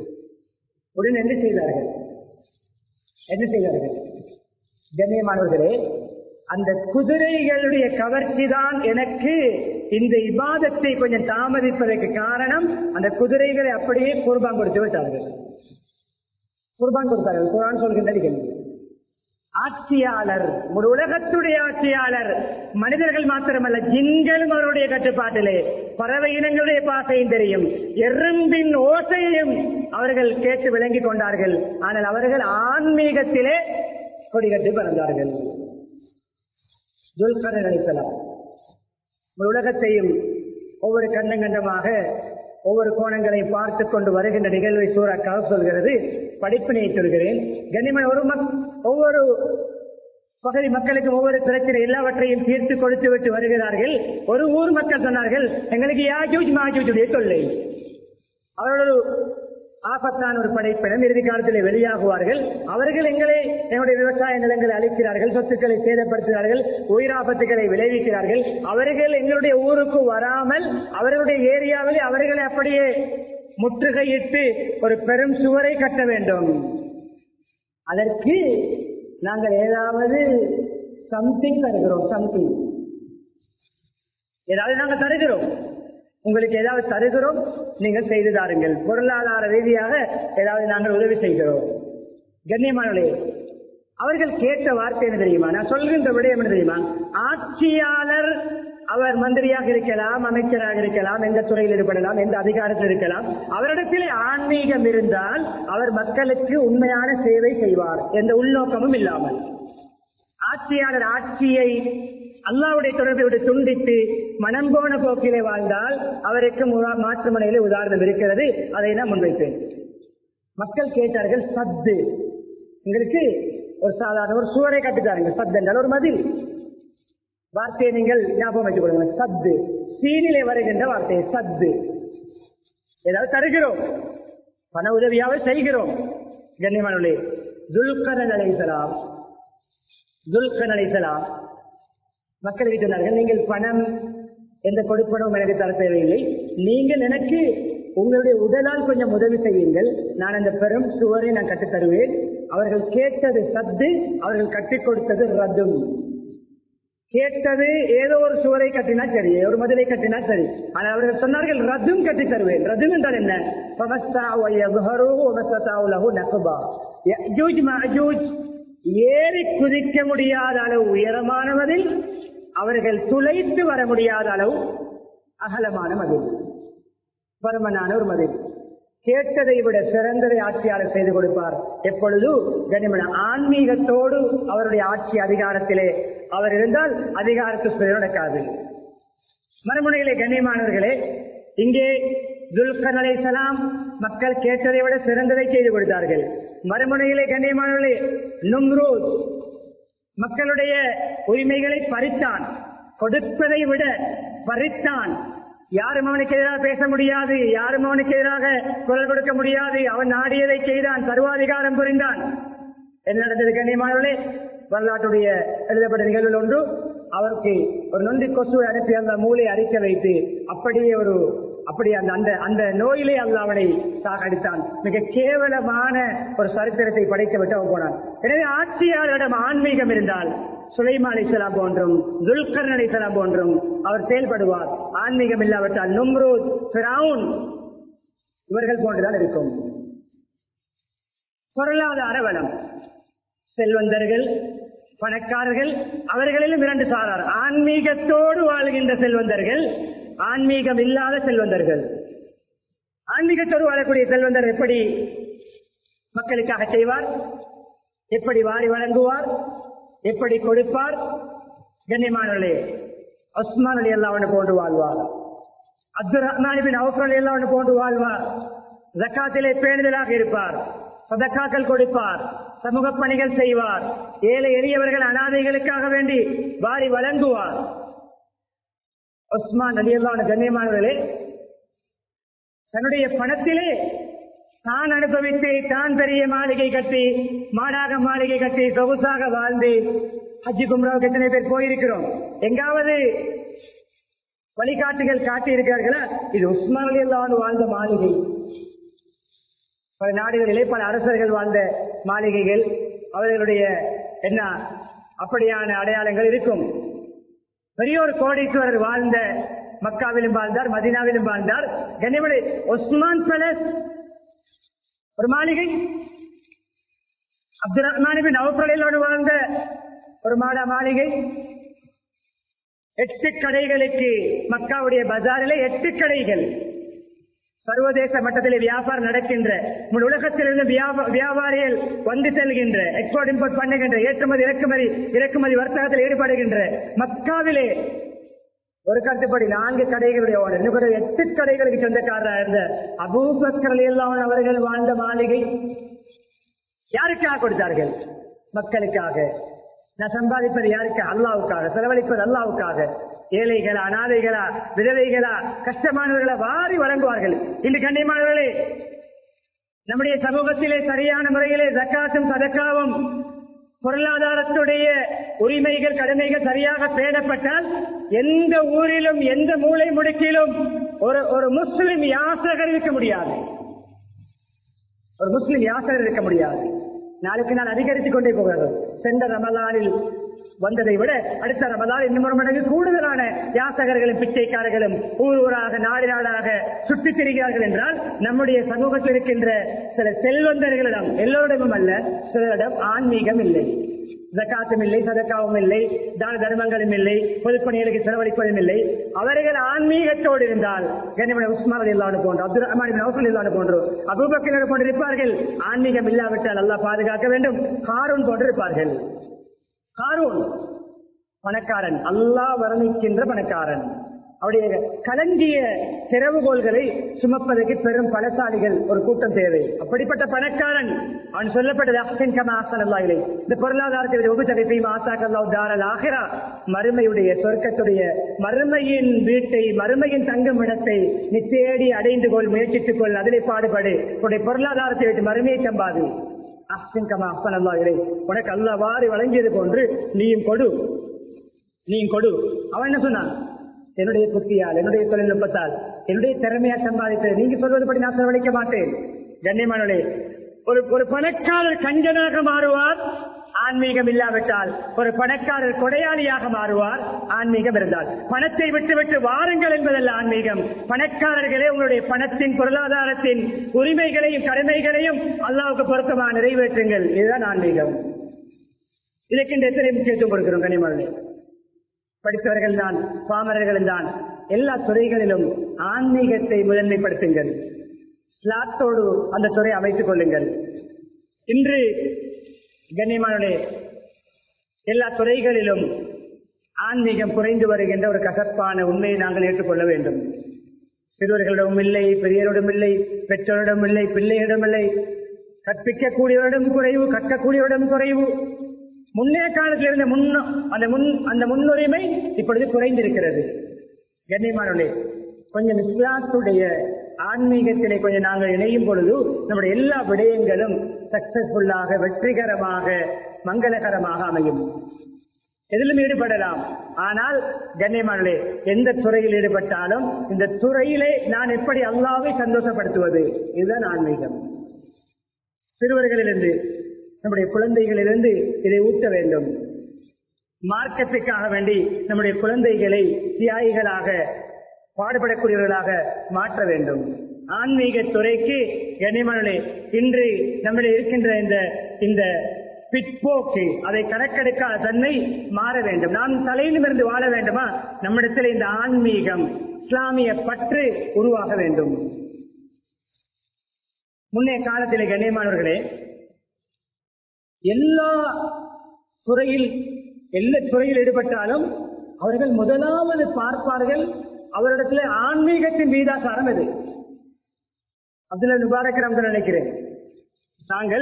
உடனே என்ன செய்தார்கள்? என்ன செய்தார்கள்? கண்ணியமானவர்களே, அந்த குதிரைகளுடைய கவர்ச்சி தான் எனக்கு இந்த இபாதத்தை கொஞ்சம் தாமதிப்பதற்கு காரணம். அந்த குதிரைகளை அப்படியே குர்பான் கொடுத்து விட்டார்கள். குர்பான் கொடுத்தார்கள். குர்ஆன் சொல்கின்ற ஆட்சியாளர், ஒரு உலகத்துடைய ஆட்சியாளர், மனிதர்கள் மாத்திரமல்ல, ஜின்களும் அவருடைய கட்டுப்பாட்டிலே. பறவை இனங்களுடைய பாசையும் தெரியும், எறும்பின் ஓசையையும் அவர்கள் கேட்டு விளங்கி கொண்டார்கள். ஆனால் அவர்கள் ஆன்மீகத்திலே கொடிகட்டி பறந்தார்கள். துல்கர்னைன் அலைஹிஸ்ஸலாம் உலகத்தையும் ஒவ்வொரு கண்டம் கண்டமாக ஒவ்வொரு கோணங்களை பார்த்து கொண்டு வருகின்ற நிகழ்வை சூரா கஹ்ஃப் சொல்கிறது. படிப்பினையை சொல்கிறேன். கண்ணியமான ஒரு ஒவ்வொரு பகுதி மக்களுக்கு ஒவ்வொரு பிரச்சனை எல்லாவற்றையும் தீர்த்து கொடுத்து விட்டு வருகிறார்கள். ஒரு ஊர் மக்கள் சொன்னார்கள், எங்களுக்கு யாஜூஜ் மாஜூஜுடைய தொல்லை. அவரோட ஆபத்தான ஒரு படைப்பினம் இறுதி காலத்தில் வெளியாகுவார்கள். அவர்கள் எங்களை எங்களுடைய விவசாய நிலங்களை அழிக்கிறார்கள், சொத்துக்களை சேதப்படுத்துகிறார்கள், உயிராபத்துக்களை விளைவிக்கிறார்கள். அவர்கள் எங்களுடைய ஊருக்கு வராமல் அவர்களுடைய ஏரியாவில் அவர்களை அப்படியே முற்றுகையிட்டு ஒரு பெரும் சுவரை கட்ட வேண்டும். அதற்கு நாங்கள் ஏதாவது சம்திங் தருகிறோம். சம்திங் ஏதாவது நாங்கள் தருகிறோம், உங்களுக்கு ஏதாவது தருகிறோம், நீங்கள் செய்து தாருங்கள். பொருளாதார ரீதியாக ஏதாவது நாங்கள் உதவி செய்கிறோம். கண்ணியமானவர்களே, அவர்கள் கேட்ட வார்த்தை என்ன தெரியுமா? நான் சொல்கின்ற விடயம் என்ன தெரியுமா? ஆட்சியாளர் அவர் மந்திரியாக இருக்கலாம், அமைச்சராக இருக்கலாம், எந்த துறையில் ஈடுபடலாம், எந்த அதிகாரத்தில் இருக்கலாம். அவரிடத்தில் ஆன்மீகம் இருந்தால் அவர் மக்களுக்கு உண்மையான சேவை செய்வார், எந்த உள்நோக்கமும் இல்லாமல். ஆட்சியாளர் ஆட்சியை அல்லாஹ்வுடைய தொடர்பை துண்டித்து மனம் போன போக்கிலே வாழ்ந்தால் அவருக்கு மாற்று முனையிலே உதாரணம் இருக்கிறது. அதை நான் முன்வைத்தேன். மக்கள் கேட்டார்கள், சத்து எங்களுக்கு ஒரு சாதாரண ஒரு சுவரை கட்டித்தாருங்க. சத் என்றால் ஒரு மதில். வார்த்தையை நீங்கள் ஞாபகம் வைத்துக் கொள்ளுங்க. சத்து சீனிலே வருகின்ற வார்த்தை சத்து. ஏதாவது தருகிறோம், பண உதவியாக செய்கிறோம். கண்ணியமானவர்களே, துல்கர்னைன் அலைஹிஸ்ஸலாம் துல்கர்னைன் அலைஹிஸ்ஸலாம் மக்கள் சொன்னார்கள், நீங்கள் பணம் எந்த கொடுப்பனவும் எனக்கு தர தேவையில்லை, நீங்கள் எனக்கு உங்களுடைய உடலால் கொஞ்சம் உதவி செய்யுங்கள், நான் அந்த பெரும் சுவரை நான் கட்டித் தருவேன். அவர்கள் கேட்டது சத்து, அவர்கள் கட்டிக் கொடுத்தது ரத்தும். கேட்டது ஏதோ ஒரு சுவரை கட்டினா சரி, ஒரு மதிலை கட்டினா சரி. ஆனால் அவர்கள் சொன்னார்கள் ரதும் கட்டி தருவேன். ரதும் என்றால் என்ன? ஏறி குதிக்க முடியாத அளவு உயரமான மதில், அவர்கள் துளைத்து வர முடியாத அளவு அகலமான மதில், பருமனான ஒரு மதில். கேட்டதை விட சிறந்ததை ஆட்சியாளர் செய்து கொடுப்பார். எப்பொழுது கனிமன ஆன்மீகத்தோடு அவருடைய ஆட்சி அதிகாரத்திலே அவர் இருந்தால் அதிகாரத்து நடக்காது. மறுமுனையிலே கண்ணியமானவர்களே, இங்கே துல்கர்னைன் அலைஹிஸ்ஸலாம் மக்கள் கேட்டதை விட சிறந்ததை செய்து கொடுத்தார்கள். மறுமுனையிலே கண்ணியமானவர்களே, நும்ரூத் மக்களுடைய உரிமைகளை பறித்தான். கொடுப்பதை விட பறித்தான். யாரும் அவனுக்கு எதிராக பேச முடியாது, யாரும் அவனுக்கு எதிராக குரல் கொடுக்க முடியாது. அவன் நாடியதை செய்தான், சர்வாதிகாரம் புரிந்தான். என்ன நடந்தது கண்ணியமானவர்களே? வரலாற்றுடைய எழுதப்பட்ட நிகழ்வுகள் ஒன்று, அவருக்கு ஒரு நொண்டி கொசுவை அனுப்பி அந்த மூளை அரிக்க வைத்து அப்படியே ஒரு அப்படி அந்த அந்த அந்த நோயிலே அல்ல அவனை சாகடித்தான். மிக கேவலமான ஒரு சரித்திரத்தை படைத்து விட்டு அவன் போனான். எனவே ஆட்சியாளரிடம் ஆன்மீகம் இருந்தால் சுலைமான் அலைஹிஸ்ஸலாம் போன்றும் துல்கர்னைன் அலைஹிஸ்ஸலாம் போன்றும் அவர் செயல்படுவார். ஆன்மீகம் இல்லாவிட்டால் நும்ரூத், ஃபிரௌன் இவர்கள் போன்றுதான் இருக்கும். பொருளாதார வளம், செல்வந்தர்கள் பணக்காரர்கள், அவர்களிலும் இரண்டு சாரார். ஆன்மீகத்தோடு வாழ்கின்ற செல்வந்தர்கள், ஆன்மீகம் இல்லாத செல்வந்தர்கள். ஆன்மீகத்தோடு வாழக்கூடிய செல்வந்தர் எப்படி மக்களுக்காக செய்வார், எப்படி வாரி வழங்குவார், எப்படி கொடுப்பார்? கண்ணியமானவர்களே, உஸ்மான் ரலியல்லாஹு அன்ஹு போன்று வாழ்வார். அப்துர் ரஹ்மான் இப்னு அவ்ஃப் ரலியல்லாஹு அன்ஹு போன்று வாழ்வார். ஜகாத்திலே பேணுதலாக இருப்பார், சதக்காக்கள் கொடுப்பார், சமூக பணிகள் செய்வார், ஏழை எளியவர்கள் அனாதைகளுக்காக வேண்டி வாரி வழங்குவார். உஸ்மான் ரலியல்லாஹு அன்ஹு கண்ணியமானவர்களே, தன்னுடைய பணத்திலே தான் அனுபவித்து தான் பெரிய மாளிகை கட்டி, மாடாக மாளிகை கட்டி சொகுசாக வாழ்ந்து ஹஜ்ஜி கும்ராவுக்கு எத்தனை பேர் போயிருக்கிறோம்? எங்காவது வழிகாட்டுகள் காட்டி இருக்கிறார்களா? இது உஸ்மான் ரலியல்லாஹு அன்ஹு வாழ்ந்த மாளிகை. பல நாடுகளிலே பல அரசர்கள் வாழ்ந்த மாளிகைகள், அவர்களுடைய என்ன அப்படியான அடையாளங்கள் இருக்கும். பெரியோர் கோடீஸ்வரர் வாழ்ந்த மக்காவிலும் வாழ்ந்தார், மதீனாவிலும் வாழ்ந்தார். கண்ணியமனை உஸ்மான் பேலஸ் ஒரு மாளிகை, அப்துர் ரஹ்மான் இப்னு அவ்ஃப் ரலியல்லாஹு அன்ஹு வாழ்ந்த ஒரு மாடா மாளிகை. எட்டு கடைகளுக்கு மக்காவுடைய பஜாரிலே எட்டு கடைகள். சர்வதேச மட்டத்தில் வியாபாரம் நடக்கின்ற, முழு உலகத்திலிருந்து வியாபாரிகள் வந்து செல்கின்ற, எக்ஸ்போர்ட் இம்போர்ட் பண்ணுகின்ற, ஏற்றுமதி இறக்குமதி இறக்குமதி வர்த்தகத்தில் ஈடுபடுகின்ற மக்காவிலே ஒரு கருத்துப்படி நான்கு கடைகளுடைய ஓனர், இன்னும் எட்டு கடைகளுக்கு சொந்தக்காரராக இருந்த அபூபக்கர் ரலியல்லாஹு அன்ஹு அவர்கள் வாழ்ந்த மாளிகை. யாருக்காக கொடுத்தார்கள்? மக்களுக்காக. நான் சம்பாதிப்பது யாருக்கு? அல்லாஹ்வுக்காக. செலவழிப்பது அல்லாஹ்வுக்காக. ஏழைகளா, அனாதைகளா, விதவைகளா, கஷ்டமானவர்களா வாரி வழங்குவார்கள். இன்று கண்ணியமானவர்களே, நம்முடைய சமூகத்திலே சரியான முறையிலே ஜக்காத்தும் சதக்காவும் பொருளாதாரத்துடைய உரிமைகள் கடமைகள் சரியாக பேணப்பட்டால் எந்த ஊரிலும் எந்த மூலை முடுக்கிலும் ஒரு ஒரு முஸ்லிம் யாசகர் இருக்க முடியாது. ஒரு முஸ்லிம் யாசகர் இருக்க முடியாது. நாளுக்கு நாள் அதிகரித்துக் கொண்டே போகிறது. சென்ற ரமலானில் வந்ததை விட அடுத்த ரமலான் இன்னும் ஒரு மடங்கு கூடுதலான யாசகர்களும் பிச்சைக்காரர்களும் ஊர் ஊராக நாடு நாடாக சுற்றித் திரிகிறார்கள் என்றால் நம்முடைய சமூகத்தில் இருக்கின்ற சில செல்வந்தர்களிடம், எல்லோரிடமும் அல்ல, சிலரிடம் ஆன்மீகம் இல்லை, ஜகாத்தும் இல்லை, சதக்காவும் இல்லை, தான தர்மங்களும் இல்லை, பொதுப்பணிகளுக்கு செலவழிப்பதும் இல்லை. அவர்கள் ஆன்மீகத்தோடு இருந்தால் கண்ணியமான உஸ்மான் ரலியல்லாஹு அன்ஹு போன்று, அப்துர் ரஹ்மான் இப்னு அவ்ஃப் ரலியல்லாஹு அன்ஹு போன்று, அபூபக்கர் போன்று இருப்பார்கள். ஆன்மீகம் இல்லாவிட்டால் அல்லாஹ் பாதுகாக்க வேண்டும். ஹாரூன் போன்று இருப்பார்கள். ஹாரூன் பணக்காரன், அல்லாஹ் வர்ணிக்கின்ற பணக்காரன். அவருடைய கலங்கிய திறவுகோள்களை சுமப்பதற்கு பெரும் பலசாலிகள் ஒரு கூட்டம் தேவை. அப்படிப்பட்ட பணக்காரன். அவன் சொல்லப்பட்டது அஹ்சன் கமா அஹ்சன அல்லாஹ் இலைக். இந்த பொருளாதாரத்தை உபசரிப்பை ஆசாக்கல்லாஹு தாரல் ஆகிரா, மறுமையுடைய சொர்க்கத்துடைய மறுமையின் வீட்டை, மறுமையின் தங்கும் இடத்தை நீ தேடி அடைந்து கொள், முயற்சித்துக் கொள், அதிலே பாடுபடு. உன்னுடைய பொருளாதாரத்தை விட்டு மறுமையை சம்பாது. அஹ்சன் கமா அஹ்சன அல்லாஹ் இலைக். உனக்கு அல்லாஹ் வாரி வழங்கியது போன்று நீயும் கொடு, நீயும் கொடு. அவன் என்ன சொன்னான்? என்னுடைய புத்தியால், என்னுடைய தொழில்நுட்பத்தால், என்னுடைய திறமையா சம்பாதித்தது, நீங்க சொல்வதுபடி நான் செலவழிக்க மாட்டேன். கண்ணியமானவர்களே, ஒரு ஒரு பணக்காரர் கஞ்சனாக மாறுவார், ஆன்மீகம் இல்லாவிட்டால் ஒரு பணக்காரர் கொடையாளியாக மாறுவார். ஆன்மீகம் இருந்தால் பணத்தை விட்டு விட்டு வாருங்கள் என்பதல்ல ஆன்மீகம். பணக்காரர்களே உங்களுடைய பணத்தின் பொருளாதாரத்தின் உரிமைகளையும் கடமைகளையும் அல்லாஹ்வுக்கு பொருத்தமாக நிறைவேற்றுங்கள். இதுதான் ஆன்மீகம். இதற்கு இந்த எத்தனை முக்கியத்துவம் கொடுக்கிறோம் கனிமர்களே. படித்தவர்கள் தான், பாமரர்கள் தான், எல்லா துறைகளிலும் ஆன்மீகத்தை முதன்மைப்படுத்துங்கள். ஸ்லாத்தோடு அந்த துறை அமைத்துக் கொள்ளுங்கள். இன்று கண்ணியமானே எல்லா துறைகளிலும் ஆன்மீகம் குறைந்து வருகின்ற ஒரு கசப்பான உண்மையை நாங்கள் ஏற்றுக்கொள்ள வேண்டும். சிறுவர்களிடம் இல்லை, பெரியவரிடம் இல்லை, பெற்றோரிடம் இல்லை, பிள்ளைகளிடம் இல்லை. கற்பிக்கக்கூடியவரிடம் குறைவு, கற்கக்கூடியவரிடம் குறைவு. முன்னே காலத்தில் இருந்த முன் அந்த முன் அந்த முன்னுரிமை இப்பொழுது குறைந்திருக்கிறது. கண்ணியமானே கொஞ்சம் இஸ்லாத்துடைய ஆன்மீகத்திலே கொஞ்சம் நாங்கள் இணையும் பொழுது நம்முடைய எல்லா விடயங்களும் சக்சஸ்ஃபுல்லாக, வெற்றிகரமாக, மங்களகரமாக அமையும். எதிலும் ஈடுபடலாம். ஆனால் கண்ணியமானே எந்த துறையில் ஈடுபட்டாலும் இந்த துறையிலே நான் எப்படி அல்லாஹ்வை சந்தோஷப்படுத்துவது, இதுதான் ஆன்மீகம். சிறுவர்களிலிருந்து நம்முடைய குழந்தைகளிலிருந்து இதை ஊட்ட வேண்டும். மார்க்கத்துக்காக வேண்டி நம்முடைய குழந்தைகளை தியாகிகளாக, பாடுபடக்கூடியவர்களாக மாற்ற வேண்டும். ஆன்மீக துறைக்கு கண்ணியமானே இன்று நம்மிடையே இருக்கின்ற இந்த இந்த பிற்போக்கு, அதை கணக்கெடுக்காத தன்மை மாற வேண்டும். நாம் தலையிலிருந்து வாழ வேண்டுமா? நம்மிடத்தில் இந்த ஆன்மீகம், இஸ்லாமிய பற்று உருவாக வேண்டும். முன்னைய காலத்திலே கண்ணியமானவர்களே எல்லா துறையில் எல்லா துறையில் ஈடுபட்டாலும் அவர்கள் முதலாவது பார்ப்பார்கள் அவரிடத்தில் ஆன்மீகத்தின் மீதாசாரம் எது. அப்துல்லா முபாரக் ரஹ்மத்துல்லாஹி நினைக்கிறேன், நாங்கள்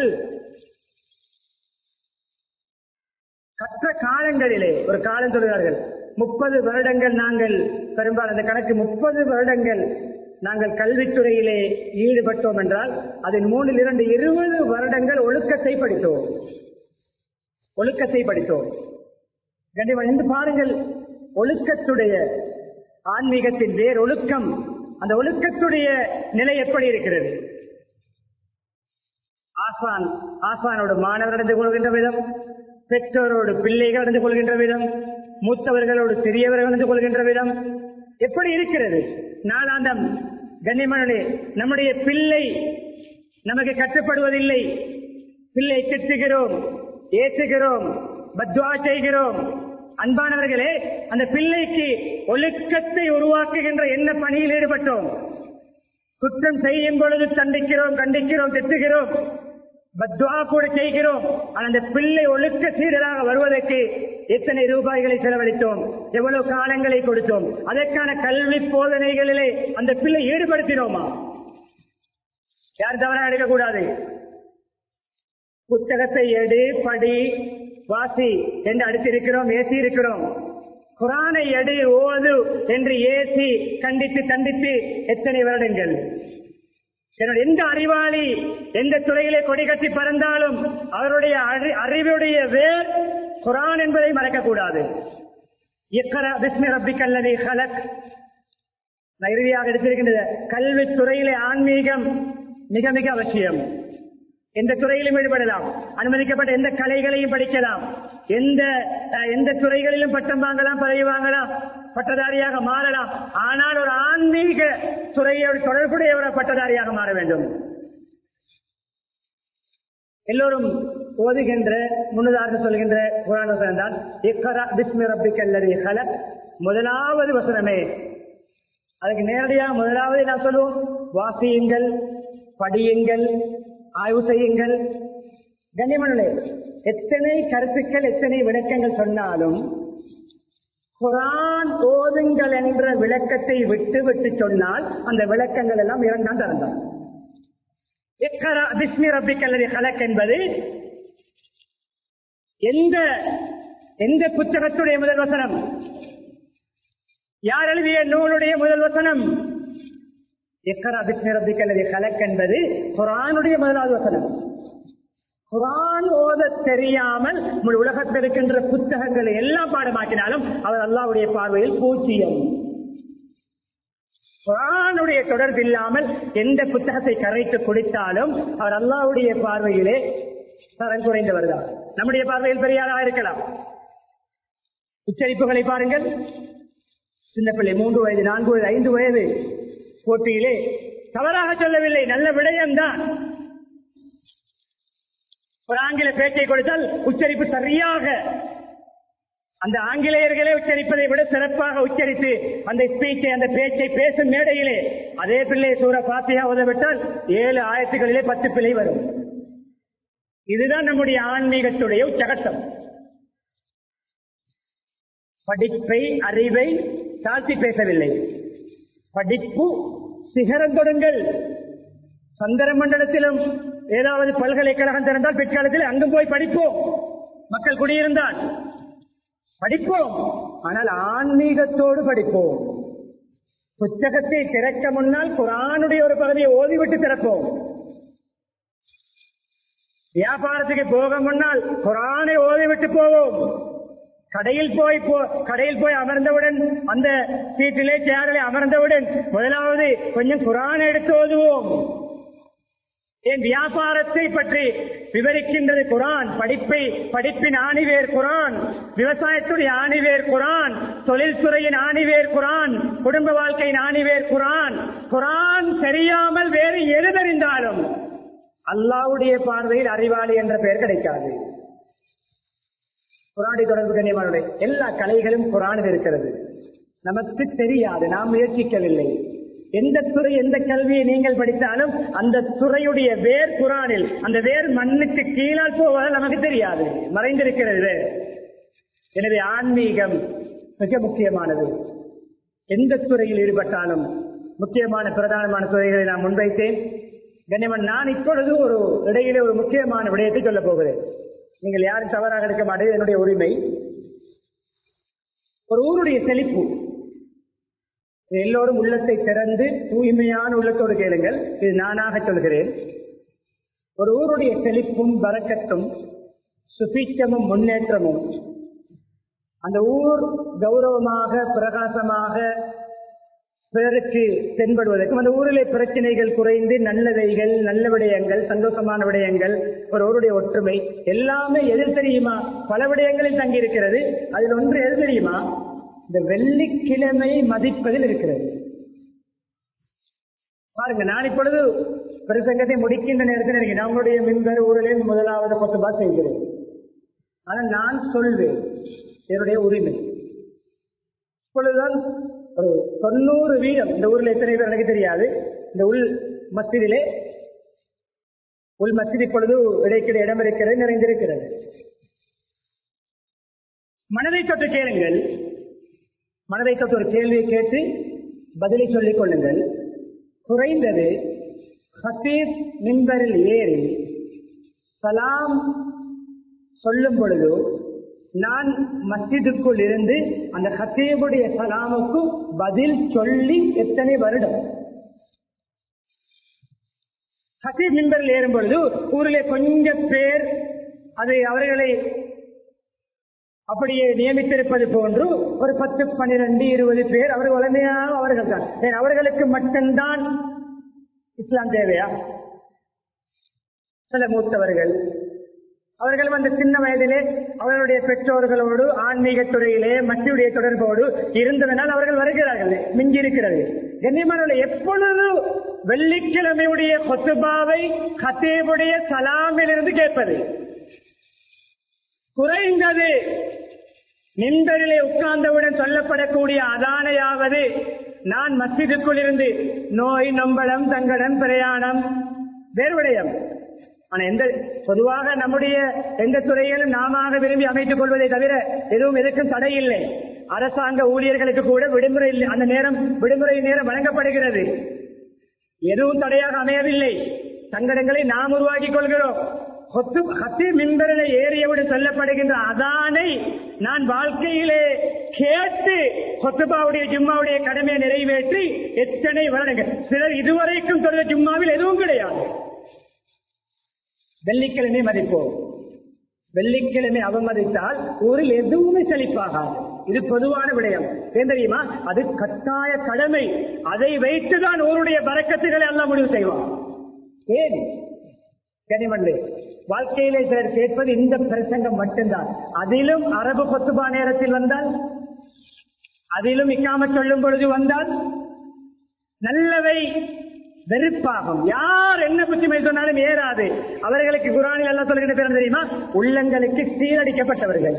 கற்ற காலங்களிலே ஒரு காலம் சொல்கிறார்கள், முப்பது வருடங்கள் நாங்கள் பெரும்பாலும் அந்த கணக்கு முப்பது வருடங்கள் நாங்கள் கல்வித்துறையிலே ஈடுபட்டோம் என்றால் அதில் மூணில் இரண்டு இருபது வருடங்கள் ஒழுக்கத்தை படித்தோம். ஒழுக்கத்தை படித்தோம். கண்டிப்பாக பாருங்கள், ஒழுக்கத்துடைய ஆன்மீகத்தின் வேர் ஒழுக்கம், அந்த ஒழுக்கத்துடைய நிலை எப்படி இருக்கிறது? ஆசான் ஆசானோடு மாணவர் நடந்து கொள்கின்ற விதம், பெற்றோரோடு பிள்ளைகள் நடந்து கொள்கின்ற விதம், மூத்தவர்களோடு சிறியவர்கள் நடந்து கொள்கின்ற விதம் எப்படி இருக்கிறது? நாளாந்தம் கண்ணியமானே நம்முடைய பிள்ளை நமக்கு கட்டுப்படுவதில்லை. பிள்ளை திட்டுகிறோம், ஏற்றுகிறோம், பத்வா செய்கிறோம். அன்பானவர்களே, அந்த பிள்ளைக்கு ஒழுக்கத்தை உருவாக்குகின்ற என்ன பணியில் ஈடுபட்டோம்? குற்றம் செய்யும் பொழுது தண்டிக்கிறோம், கண்டிக்கிறோம், திட்டுகிறோம், பத்வா கூட செய்கிறோம். அந்த பிள்ளை ஒழுக்க சீரராக வருவதற்கு எத்தனை ரூபாய்களை செலவழித்தோம், எவ்வளவு காலங்களை கொடுத்தோம்? அதற்கான கல்வி போதனைகளிலே அந்த பிள்ளை ஈடுபடுத்தினோமா? யார் தவறாக எடுக்கக்கூடாது. புத்தகத்தை எடு, படி, வாசி என்று அடுத்திருக்கிறோம், ஏசி இருக்கிறோம். குரானை எடு, ஓது என்று ஏசி கண்டித்து தண்டித்து எத்தனை வருடங்கள்? எந்த அறிவாளி எந்த துறையிலே கொடி கட்டி பறந்தாலும் அவருடைய அறிவுடைய வேர் குரான் என்பதை மறக்கக்கூடாது. இறுதியாக எடுத்திருக்கின்றது கல்வித்துறையிலே ஆன்மீகம் மிக மிக அவசியம். எந்த துறையிலும் ஈடுபடலாம், அனுமதிக்கப்பட்ட எந்த கலைகளையும் படிக்கலாம், எந்த எந்த துறைகளிலும் பட்டம் வாங்கலாம், பதவி வாங்கலாம், பட்டதாரியாக மாறலாம். ஆனால் ஒரு ஆன்மீக துறையோடு தொடர்புடைய ஒரு பட்டதாரியாக மாற வேண்டும். எல்லோரும் ஓதுகின்ற முன்னதாக சொல்கின்ற குர்ஆன் வசனம் தான் இக்ரா பிஸ்மி ரப்பிக்கல் லதீ ஹலக். முதலாவது வசனமே அதுக்கு நேரடியாக முதலாவது நான் சொல்லுவோம், வாசியுங்கள், படியுங்கள், ஆய்வு செய்யுங்கள். கண்ணியமானவர்களே, எத்தனை கருத்துக்கள் எத்தனை விளக்கங்கள் சொன்னாலும் குர்ஆன் ஓதுங்கள் என்ற விளக்கத்தை விட்டு விட்டு சொன்னால் அந்த விளக்கங்கள் எல்லாம் இரண்டாம் தரந்தான். இக்ரா பிஸ்மி ரப்பிக்கல் லதீ ஹலக் என்பது எந்த எந்த புத்தகத்துடைய முதல் வசனம்? யார் எழுதிய நூலுடைய முதல் வசனம்? இக்ரா பிஸ்மி ரப்பிக்கல் லதீ ஹலக் என்பது குர்ஆனுடைய முதலாவது வசனம். குர்ஆன் ஓத தெரியாமல் முழு உலகத்தில் இருக்கின்ற புத்தகங்களை எல்லாம் பாடமாக்கினாலும் அவர் அல்லாஹ்வுடைய பார்வையில் பூஜ்ஜியம். குர்ஆனுடைய தொடர்பு இல்லாமல் எந்த புத்தகத்தை கரைத்து குடித்தாலும் அவர் அல்லாஹ்வுடைய பார்வையிலே தரம் குறைந்தவர் தான். நம்முடைய பார்வையில் பெரியாராக இருக்கலாம். உச்சரிப்புகளை பாருங்கள். சின்ன பிள்ளை மூன்று வயது நான்கு வயது ஐந்து வயது போட்டியிலே தவறாக சொல்லவில்லை, நல்ல விடயம்தான். ஒரு ஆங்கில பேச்சை கொடுத்தால் உச்சரிப்பு சரியாக அந்த ஆங்கிலேயர்களே உச்சரிப்பதை விட சிறப்பாக உச்சரித்து அந்த ஸ்பீச்சை அந்த பேச்சை பேசும் மேடையிலே அதே பிள்ளை சூர பாத்தியா உதவிட்டால் ஏழு ஆயிரத்துகளிலே பத்து பிள்ளை வரும். இதுதான் நம்முடைய ஆன்மீகத்துடைய உச்சகட்டம். படிப்பை அறிவை தாழ்த்தி பேசவில்லை. படிப்பு சிகரம் தொடுங்கள். சந்திர மண்டலத்திலும் ஏதாவது பல்கலைக்கழகம் திறந்தால் பிற்காலத்தில் அங்கும் போய் படிப்போம். மக்கள் குடியிருந்தால் படிப்போம், ஆனால் ஆன்மீகத்தோடு படிப்போம். புத்தகத்தை திறக்க முன்னால் குர்ஆனுடைய ஒரு பகுதியை ஓதிவிட்டு திறப்போம். வியாபாரத்துக்கு போக முன்னால் குர்ஆனை ஓதிவிட்டு போவோம். கடையில் போய் கடையில் போய் அமர்ந்தவுடன் அந்த சீட்டிலே சேரிலே அமர்ந்தவுடன் முதலாவது கொஞ்சம் குர்ஆனை எடுத்து ஓதுவோம். என் வியாபாரத்தை பற்றி விவரிக்கின்றது குர்ஆன். படிப்பை படிப்பின் ஆணிவேர் குர்ஆன், விவசாயத்துடைய ஆணிவேர் குர்ஆன், தொழில்துறையின் ஆணிவேர் குர்ஆன், குடும்ப வாழ்க்கையின் ஆணிவேர் குர்ஆன். குர்ஆன் தெரியாமல் வேறு எது தெரிந்தாலும் அல்லாஹ்வுடைய பார்வையில் அறிவாளி என்ற பெயர் கிடைக்காது. குர்ஆனை தொடர்பு கண்ணியமானவர்களே, எல்லா கலைகளும் குர்ஆனில் இருக்கிறது. நமக்கு தெரியாது, நாம் முயற்சிக்கவில்லை. எந்த துறை எந்த கல்வியை நீங்கள் படித்தாலும் அந்த துறையுடைய வேர் குர்ஆனில், அந்த வேர் மண்ணுக்கு கீழால் போவதால் நமக்கு தெரியாது, மறைந்திருக்கிறது. எனவே ஆன்மீகம் மிக முக்கியமானது. எந்த துறையில் ஈடுபட்டாலும் முக்கியமான பிரதானமான துறைகளை நான் முன்வைத்தேன். கண்ணியமன், நான் இப்பொழுது ஒரு இடையிலே ஒரு முக்கியமான விடயத்தை சொல்ல போகிறேன். நீங்கள் யாரும் தவறாக எடுக்க மாட்டேன், என்னுடைய உரிமை. ஒரு ஊருடைய செழிப்பு, எல்லோரும் உள்ளத்தை திறந்து தூய்மையான உள்ளத்தோடு கேளுங்கள், இது நானாக சொல்கிறேன். ஒரு ஊருடைய செழிப்பும் பரக்கத்தும் சுபீட்சமும் முன்னேற்றமும் அந்த ஊர் கௌரவமாக பிரகாசமாக பிறருக்கு தென்படுவதற்கும், அந்த ஊரிலே பிரச்சனைகள் குறைந்து நல்லவைகள் நல்ல விடயங்கள் சந்தோஷமான விடயங்கள், ஒரு ஊருடைய ஒற்றுமை எல்லாமே எது தெரியுமா? பல விடயங்களில் தங்கி இருக்கிறது. அதில் ஒன்று எது தெரியுமா? இந்த வெள்ளிக்கிழமை மதிப்பதில் இருக்கிறது. பாருங்க, நான் இப்பொழுது பிரசங்கத்தை முடிக்கின்ற நேரத்தில் நினைக்கிறேன், நம்முடைய மின்பர் ஊரிலே முதலாவது கொத்துபா செய்கிறேன். ஆனால் நான் சொல்வேன், என்னுடைய உரிமை. இப்பொழுதுதான் ஒரு தொண்ணூறு வீதம், இந்த ஊரில் எத்தனை பேர் எனக்கு தெரியாது, இந்த உள் மஸ்ஜிதிலே உள் மஸ்ஜித் இப்பொழுது இடைக்கிட இடம் இருக்கிறது, நிறைந்திருக்கிறது. மனதை தொட்டு கேளுங்கள். மனதை தொட்டு ஒரு கேள்வியை கேட்டு பதிலை சொல்லிக் கொள்ளுங்கள். குறைந்தது ஹதீப் மிம்பரில் ஏறி சலாம் சொல்லும் பொழுது நான் மஸ்ஜிதுக்குள் இருந்து அந்த ஹதீபுடைய சலாமுக்கு பதில் சொல்லி எத்தனை வருடம்? ஹதீப் மிம்பரில் ஏறும் பொழுது ஊரிலே கொஞ்சம் பேர் அது அவர்களை அப்படியே நியமித்திருப்பது போன்று ஒரு பத்து பன்னிரண்டு இருபது பேர் அவர்கள் வளமையாக அவர்கள் தான். அவர்களுக்கு மட்டும்தான் இஸ்லாம் தேவையா? சில மூத்தவர்கள் அவர்கள் அந்த சின்ன வயதிலே அவர்களுடைய பெற்றோர்களோடு ஆன்மீக துறையிலே மத்தியுடைய தொடர்போடு இருந்ததனால் அவர்கள் வருகிறார்கள், மிஞ்சி இருக்கிறது. கண்ணியமானவர்களே, எப்பொழுது வெள்ளிக்கிழமையுடைய கொத்துபாவை ஹதீபுடைய சலாமிலிருந்து கேட்பது? குறைந்தது மிம்பரிலே உட்கார்ந்தவுடன் சொல்லப்படக்கூடிய அதானையாவது நான் மஸ்ஜிதுக்குள் இருந்து நோய் நம்பளம் தங்கடம் பிரயாணம் வேறு விடயம். ஆனா எந்த பொதுவாக நம்முடைய எந்த துறையிலும் நாம விரும்பி அமைத்துக் கொள்வதை தவிர எதுவும் எதுக்கும் தடை இல்லை. அரசாங்க ஊழியர்களுக்கு கூட விடுமுறை இல்லை, அந்த நேரம் விடுமுறை நேரம் வழங்கப்படுகிறது. எதுவும் தடையாக அமையவில்லை. சங்கடங்களை நாம் உருவாக்கிக் கொள்கிறோம். ஹதீப் மிம்பரில் ஏறியவுடன் சொல்லப்படுகின்ற அதானை நான் வாழ்க்கையிலே கேட்டு கொத்துபாவுடைய ஜும்மாவுடைய கடமையை நிறைவேற்றி எத்தனை வருடங்கள். சிலர் இதுவரைக்கும் சொல்ற ஜும்மாவில் எதுவும் கிடையாது. வெள்ளிக்கிழமை மதிப்போம். வெள்ளிக்கிழமை அவமதித்தால் ஊரில் எதுவுமே செழிப்பாகாது. இது பொதுவான விடயம். ஏன் தெரியுமா? அது கட்டாய கடமை. அதை வைத்துதான் ஊருடைய பரக்கத்துகளை எல்லாம் முடிவு செய்வான். ஏன் கனிமண்டே வாழ்க்கையிலே சிலர் கேட்பது இந்த பிரசங்கம் மட்டும்தான். அதிலும் அரபு கொத்துபா நேரத்தில் வந்தால், அதிலும் இக்காம சொல்லும் பொழுது வந்தால் நல்லவை வெறுப்பாகும். யார் என்ன புத்திமை சொன்னாலும் ஏறாது. அவர்களுக்கு குர்ஆனில் அல்லாஹ் சொல்கிற பேர் தெரியுமா? உள்ளங்களுக்கு சீரடிக்கப்பட்டவர்கள்.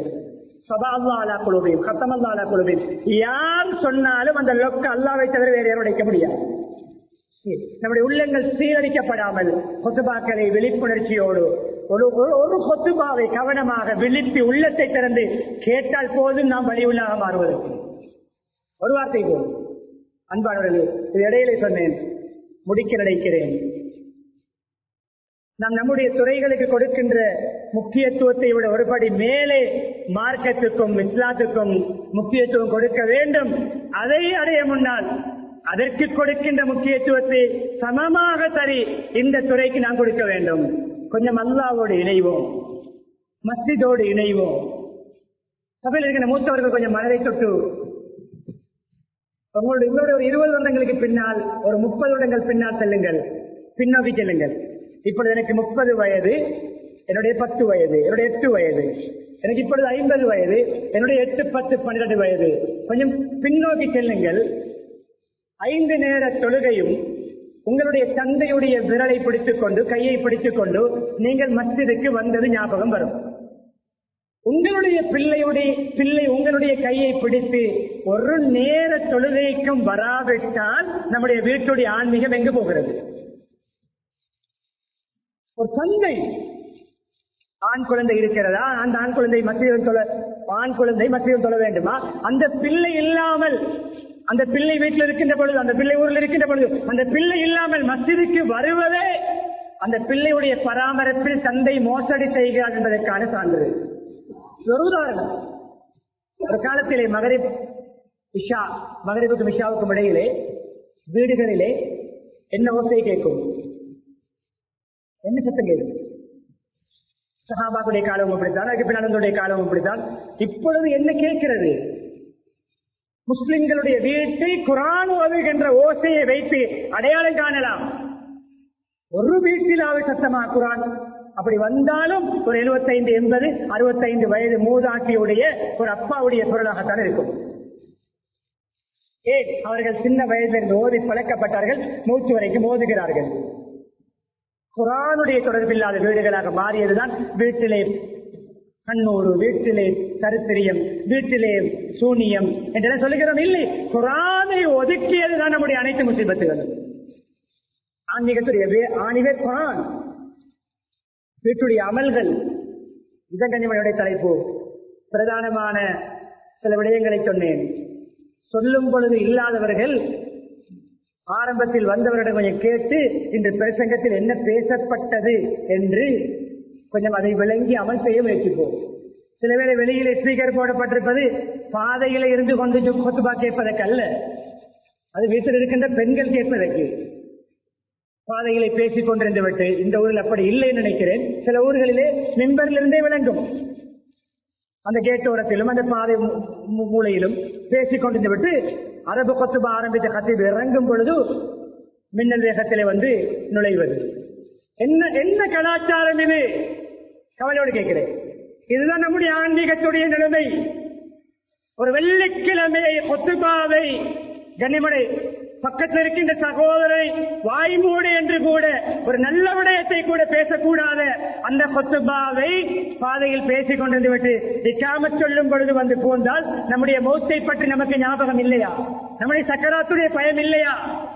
யார் சொன்னாலும் அந்த லொக்க அல்லாஹ்வை தவிர வேறு யாரும் உடைக்க முடியாது. நம்முடைய உள்ளங்கள் சீரடிக்கப்படாமல் கொத்துபாக்களை விழிப்புணர்ச்சியோடு ஒரு ஒரு கொத்துபாவை கவனமாக விழிப்பி உள்ளத்தை திறந்து கேட்டால் போதும் நாம் வழி உள்ளாக மாறுவதற்கு. ஒரு வார்த்தை போதும். அன்பானவர்களே, இது இடையிலே சொன்னேன், முடிக்க நினைக்கிறேன். நாம் நம்முடைய துறைகளுக்கு கொடுக்கின்ற முக்கியத்துவத்தை விட ஒருபடி மேலே மார்க்கத்துக்கும் இஸ்லாத்துக்கும் முக்கியத்துவம் கொடுக்க வேண்டும். அதை அடைய முன்னால் அதற்கு கொடுக்கின்ற முக்கியத்துவத்தை சமமாக தரி இந்த துறைக்கு நாம் கொடுக்க வேண்டும். கொஞ்சம் அல்லாஹ்வோடு இணைவோம், மஸ்ஜிதோடு இணைவோம். சபையில் இருக்கிற மூத்தவர்கள் கொஞ்சம் மனதை தொட்டு உங்களுடைய இன்னொரு ஒரு இருபது வருடங்களுக்கு பின்னால், ஒரு முப்பது வருடங்கள் பின்னால் செல்லுங்கள், பின்னோக்கி செல்லுங்கள். இப்பொழுது எனக்கு முப்பது வயது, என்னுடைய பத்து வயது, என்னுடைய எட்டு வயது, எனக்கு இப்பொழுது ஐம்பது வயது, என்னுடைய எட்டு பத்து பன்னிரண்டு வயது. கொஞ்சம் பின்னோக்கி செல்லுங்கள். ஐந்து நேர தொழுகையும் உங்களுடைய தந்தையுடைய விரலை பிடித்துக் கொண்டு, கையை பிடித்துக் கொண்டு நீங்கள் மஸ்ஜிதுக்கு வந்தது ஞாபகம் வரும். உங்களுடைய பிள்ளையுடைய பிள்ளை உங்களுடைய கையை பிடித்து ஒரு நேர தொழுகைக்கும் வராவிட்டால் நம்முடைய வீட்டுடைய ஆன்மீகம் எங்கு போகிறது? ஒரு தந்தை, ஆண் குழந்தை இருக்கிறதா, அந்த ஆண் குழந்தை மத்தியில் தொழ ஆண் குழந்தை மத்தியில் தொழ வேண்டுமா? அந்த பிள்ளை இல்லாமல், அந்த பிள்ளை வீட்டில் இருக்கின்ற பொழுது, அந்த பிள்ளை ஊரில் இருக்கின்ற பொழுது, அந்த பிள்ளை இல்லாமல் மஸ்ஜிதுக்கு வருவதே அந்த பிள்ளையுடைய பராமரிப்பில் தந்தை மோசடி செய்கிறார் என்பதற்கான சான்று. ஒரு உதாரணம், ஒரு காலத்திலே மகரிப் இஷா மகரிபுக்கும் இஷாவுக்கும் இடையிலே வீடுகளிலே என்ன ஓசை கேட்கும்? என்ன சத்தம் கேட்கும்? சஹாபாக்குடைய காலமும் அப்படித்தான், அதுக்கு பின்னாளுடைய காலமும் அப்படித்தான். இப்பொழுது என்ன கேட்கிறது? முஸ்லிம்களுடைய வீட்டை குர்ஆன் ஓதுகின்ற ஓசையை வைத்து அடையாளம் காணலாம். ஒரு வீட்டிலாவது சத்தமா குர்ஆன்? அப்படி வந்தாலும் ஒரு எழுபத்தைந்து எண்பது அறுபத்தைந்து வயது மூதாட்டியுடைய ஒரு அப்பாவுடைய குரலாகத்தான் இருக்கும். ஏன்? அவர்கள் சின்ன வயதில் ஓதி பழக்கப்பட்டார்கள், மூச்சு வரைக்கும் ஓதுகிறார்கள். குர்ஆனுடைய தொடர்பில்லாத வீடுகளாக மாறியதுதான் வீட்டிலே கண்ணூறு, வீட்டிலே தரித்திரியம், வீட்டிலே சூனியம் என்றெல்லாம் சொல்லுகிறோம். இல்லை, குர்ஆனை ஒதுக்கியதுதான் நம்முடைய அனைத்து முசீபத்துகள். ஆன்மீகத்துடைய ஆணிவே குர்ஆன். வீட்டுடைய அமல்கள், இதன் கனிமனுடைய தலைப்பு. பிரதானமான சில விடயங்களை சொன்னேன். சொல்லும் பொழுது இல்லாதவர்கள் ஆரம்பத்தில் வந்தவரிடம் கொஞ்சம் கேட்டு இந்த பிரசங்கத்தில் என்ன பேசப்பட்டது என்று கொஞ்சம் அதை விளங்கி அமல் செய்ய முயற்சிப்போம். சில வேளை வெளியிலே ஸ்பீக்கர் போடப்பட்டிருப்பது பாதையில இருந்து கொண்டு கொத்துபா கேட்பதற்கு அல்ல, அது வீட்டில் இருக்கின்ற பெண்கள் கேட்பதற்கு. பாதைகளை பேசிக் கொண்டிருந்து விட்டு, இந்த ஊரில் அப்படி இல்லைன்னு நினைக்கிறேன், சில ஊர்களிலே மிம்பரில் இருந்தே விளங்கும். அந்த கேட்டோரத்திலும் அந்த பாதை மூலையிலும் பேசிக் கொண்டிருந்து விட்டு அரபு கொத்துபா ஆரம்பித்த கத்தீப் இறங்கும் பொழுது மின்னல் வேகத்திலே வந்து நுழைவது. என்ன என்ன கலாச்சாரம் இது? கவலையோடு கேட்கிறேன். இதுதான் நம்முடைய ஆன்மீகத்துடைய நிலைமை. ஒரு வெள்ளிக்கிழமையை கொத்துபாவை கனிமடை பக்கத்தில் இருக்கின்ற சகோதரை வாய்மூடு என்று கூட ஒரு நல்ல விடயத்தை கூட பேசக்கூடாத அந்த கொத்துபாவை பாதையில் பேசிக் கொண்டிருந்து விட்டு இக்காம சொல்லும் பொழுது வந்து போந்தால் நம்முடைய மௌத்தை பற்றி நமக்கு ஞாபகம் இல்லையா? நம்முடைய சக்கராத்துடைய பயம் இல்லையா?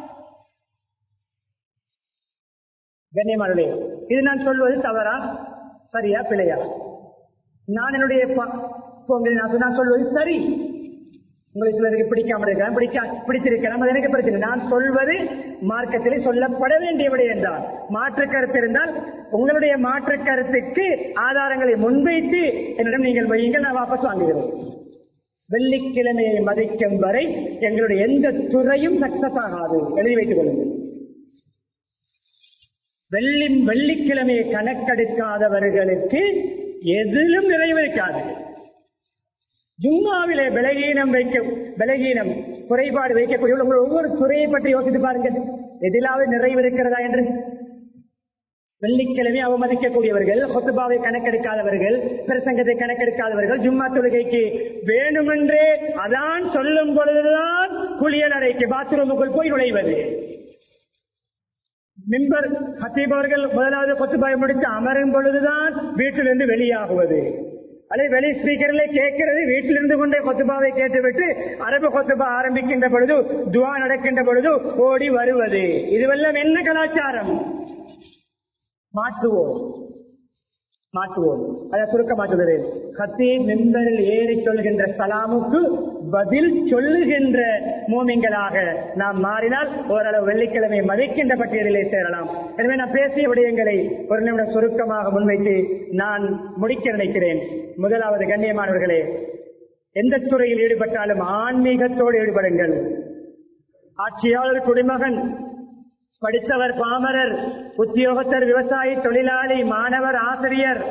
கண்ணியமானே, இது நான் சொல்வது தவறா, சரியா, பிழையா? நான் என்னுடைய நான் சொல்வது சரி. உங்களுக்கு சிலருக்கு பிடிக்காம இருக்கலாம், பிடிக்க பிடித்திருக்கலாம், அது எனக்கு பிரச்சனை. நான் சொல்வது மார்க்கத்திலே சொல்லப்பட வேண்டியவிடை என்றால், மாற்று கருத்து இருந்தால் உங்களுடைய மாற்று கருத்துக்கு ஆதாரங்களை முன்வைத்து என்னிடம் நீங்கள் வையுங்கள், நான் வாபஸ் வாங்குகிறேன். வெள்ளிக்கிழமையை மதிக்கும் வரை எங்களுடைய எந்த துறையும் சக்சஸ் ஆகாது, எழுதி வைத்துக் கொள்ளுங்கள். வெள்ளி வெள்ளிக்கிழமையை கணக்கெடுக்காதவர்களுக்கு எதிலும் நிறைவேற்காது. ஜும்மாவிலே பலகீனம் வைக்க பலகீனம் குறைபாடு வைக்கக்கூடிய உங்கள் ஒவ்வொரு துறையை பற்றி யோசித்து பாருங்கள், எதிலாவது நிறைவு இருக்கிறதா என்று. வெள்ளிக்கிழமை அவமதிக்கக்கூடியவர்கள், ஹுத்பாவை கணக்கெடுக்காதவர்கள், பிரசங்கத்தை கணக்கெடுக்காதவர்கள், ஜும்மா தொழுகைக்கு வேணுமென்றே அதான் சொல்லும் பொழுதுதான் குளியல் அறைக்கு பாத்ரூமுக்குள் போய் நுழைவது. மிம்பர் ஹத்தீப் அவர்கள் முதலாவது கொத்துபாயை முடித்து அமரும் பொழுதுதான் வீட்டிலிருந்து வெளியாகுவது, அல்லது வெளி ஸ்பீக்கர்ல கேட்கிறது, வீட்டிலிருந்து கொண்டே கொத்துபாவை கேட்டுவிட்டு அரபு கொத்துபா ஆரம்பிக்கின்ற பொழுது, துவா நடக்கின்ற பொழுது ஓடி வருவது. இதுவெல்லாம் என்ன கலாச்சாரம்? மாற்றுவோம் மாற்றுவோம் அதை சுருக்க மாற்றுகிறேன். ஹத்தீப் மிம்பரில் ஏறி சொல்கின்ற சலாமுக்கு பதில் சொல்லுகின்ற மூமின்களாக நாம் மாறினால் ஓரளவு வெள்ளிக்கிழமை மதிக்கின்ற பட்டியலிலே சேரலாம். எனவே நான் பேசிய விடயங்களை ஒரு நிமிடம் சுருக்கமாக முன்வைத்து நான் முடிக்க நினைக்கிறேன். முதலாவது, கண்ணியமானவர்களே, எந்த துறையில் ஈடுபட்டாலும் ஆன்மீகத்தோடு ஈடுபடுங்கள். ஆட்சியாளர், குடிமகன், படித்தவர், பாமரர், உத்தியோகத்தர், விவசாயி, தொழிலாளி, மாணவர், ஆசிரியர்,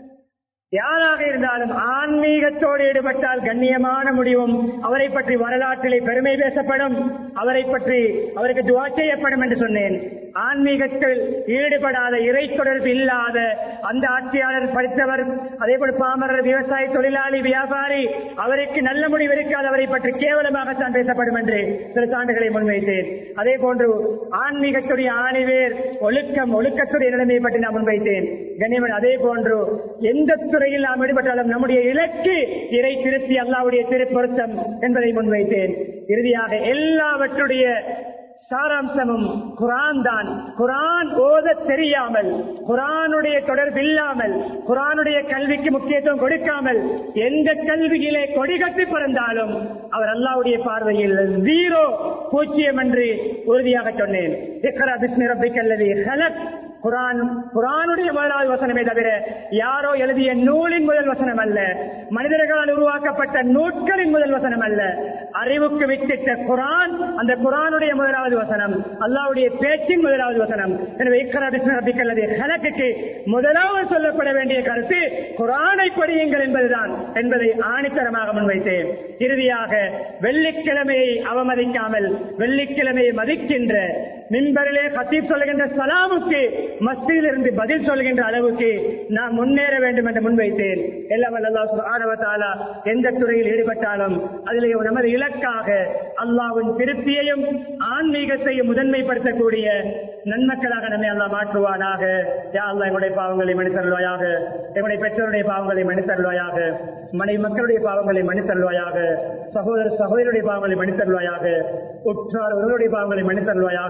யாராக இருந்தாலும் ஆன்மீகத்தோடு ஈடுபட்டால் கண்ணியமான முடிவும், அவரை பற்றி வரலாற்றிலே பெருமை பேசப்படும், அவரை பற்றி அவருக்கு துஆ செய்யப்படும் என்று சொன்னேன். ஆன்மீகத்தில் ஈடுபடாத, இறை தொடர்பு இல்லாத அந்த ஆட்சியாளர், படித்தவர், அதே போல பாமரர், விவசாயி, தொழிலாளி, வியாபாரி, அவருக்கு நல்ல முடிவு இருக்காது, அவரை பற்றி கேவலமாகத்தான் பேசப்படும் என்று சில சான்றுகளை முன்வைத்தேன். அதே போன்று ஆன்மீகத்துடைய ஆணிவேர் ஒழுக்கம், ஒழுக்கத்துடைய நிலைமையை பற்றி நான் முன்வைத்தேன். கண்ணியமன், அதே போன்று எந்த துறையில் நாம் ஈடுபட்டாலும் நம்முடைய இலக்கு இறை திருப்தி, அல்லாஹ்வுடைய திருப்பொருத்தம் என்பதை முன்வைத்தேன். இறுதியாக எல்லாவற்றுடைய சாராம்சமும் குர்ஆன் தான். குர்ஆன் ஓத தெரியாமல், குர்ஆனுடைய தொடர்பு இல்லாமல், குர்ஆனுடைய கல்விக்கு முக்கியத்துவம் கொடுக்காமல் எந்த கல்வியிலே கொடிகட்டி பிறந்தாலும் அவர் அல்லாஹ்வுடைய பார்வையில் ஜீரோ, பூஜ்ஜியம் என்று உறுதியாக சொன்னேன். இக்ரா பிஸ்மி ரப்பிக்கல் லதீ ஹலக், குர்ஆன் குர்ஆனுடைய முதலாவது வசனமே தவிர யாரோ எழுதிய நூலின் முதல் வசனம் அல்ல, மனிதர்களால் உருவாக்கப்பட்ட நூட்களின் முதல் வசனம் அல்ல. அறிவுக்கு வித்திட்ட குர்ஆன், அந்த குர்ஆனுடைய முதலாவது வசனம், அல்லாஹ்வுடைய பேச்சின் முதலாவது வசனம். எனவே இக்ரா பிஸ்மி ரப்பிக்கல் லதீ ஹலக்கு முதலாவது சொல்லப்பட வேண்டிய கருத்து குர்ஆனை படியுங்கள் என்பதுதான் என்பதை ஆணித்தரமாக முன்வைத்தேன். இறுதியாக, வெள்ளிக்கிழமையை அவமதிக்காமல் வெள்ளிக்கிழமையை மதிக்கின்ற, மிம்பரிலே கத்தீப் சொல்கின்ற சலாமுக்கு மஸ்ஜிதில் இருந்து பதில் சொல்கின்ற அளவுக்கு நாம் முன்னேற வேண்டும் என்று முன்வைத்தேன். எல்லாம் அல்லாஹ் சுப்ஹானஹு வ தஆலா எந்த துறையில் ஈடுபட்டாலும் அதிலே நமது இலக்காக அல்லாஹ்வின் திருப்தியையும் ஆன்மீகத்தையும் முதன்மைப்படுத்தக்கூடிய நன்மக்களாக நம்மை அல்லாஹ் மாற்றுவானாக. யா அல்லாஹ், எங்களுடைய பாவங்களை மன்னித்தருள்வாயாக, எங்களுடைய பெற்றோருடைய பாவங்களை மன்னித்தருள்வாயாக, மனைவி மக்களுடைய பாவங்களை மன்னித்தருள்வாயாக, சகோதர சகோதரருடைய பாவங்களை மன்னித்தருள்வாயாக, உற்றார் உறவுடைய பாவங்களை மன்னித்தருள்வாயாக,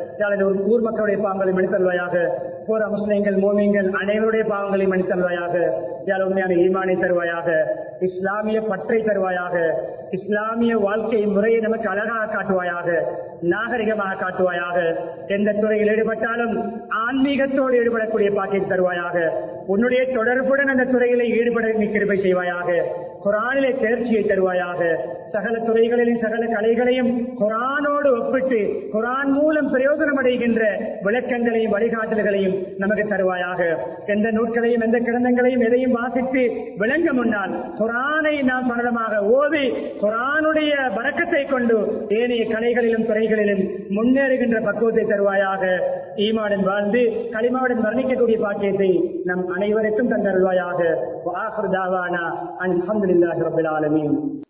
ஊர் மக்களுடைய பாவங்களை மன்னித்தருள்வாயாக, போற முஸ்லிம்கள், மோமின்கள் அனைவருடைய பாவங்களை மன்னித்தருள்வாயாக. யார் உண்மையான ஈமானை தருவாயாக, இஸ்லாமிய பற்றை தருவாயாக, இஸ்லாமிய வாழ்க்கை முறையை நமக்கு அழகாக காட்டுவாயாக, நாகரிகமாக காட்டுவாயாக. எந்த துறையில் ஈடுபட்டாலும் ஆன்மீகத்தோடு ஈடுபடக்கூடிய பாக்கியம் தருவாயாக. உன்னுடைய தொடர்புடன் அந்த துறையிலே ஈடுபட கிருபை செய்வாயாக. குர்ஆனிலே தேர்ச்சியை தருவாயாக. சகல துறைகளிலும் சகல கலைகளையும் குர்ஆனோடு ஒப்பிட்டு குர்ஆன் மூலம் பிரயோஜனம் அடைகின்ற விளக்கங்களையும் வழிகாட்டல்களையும் நமக்கு தருவாயாக. எந்த நூட்களையும் எந்த கிரந்தங்களையும் எதையும் வாசித்து விளங்க முன்னால் குர்ஆனை நாம் சரளமாக ஓதி குர்ஆனுடைய பரக்கத்தை கொண்டு ஏனைய கலைகளிலும் துறைகளிலும் முன்னேறுகின்ற பக்குவத்தை தருவாயாக. ஈமானுடன் வாழ்ந்து களிமாவுடன் வர்ணிக்கக்கூடிய பாக்கியத்தை நம் அனைவருக்கும் தந்தருள்வாயாக. வஆகிரு தாவானா அல்ஹம்துலில்லாஹி ரப்பில் ஆலமீன்.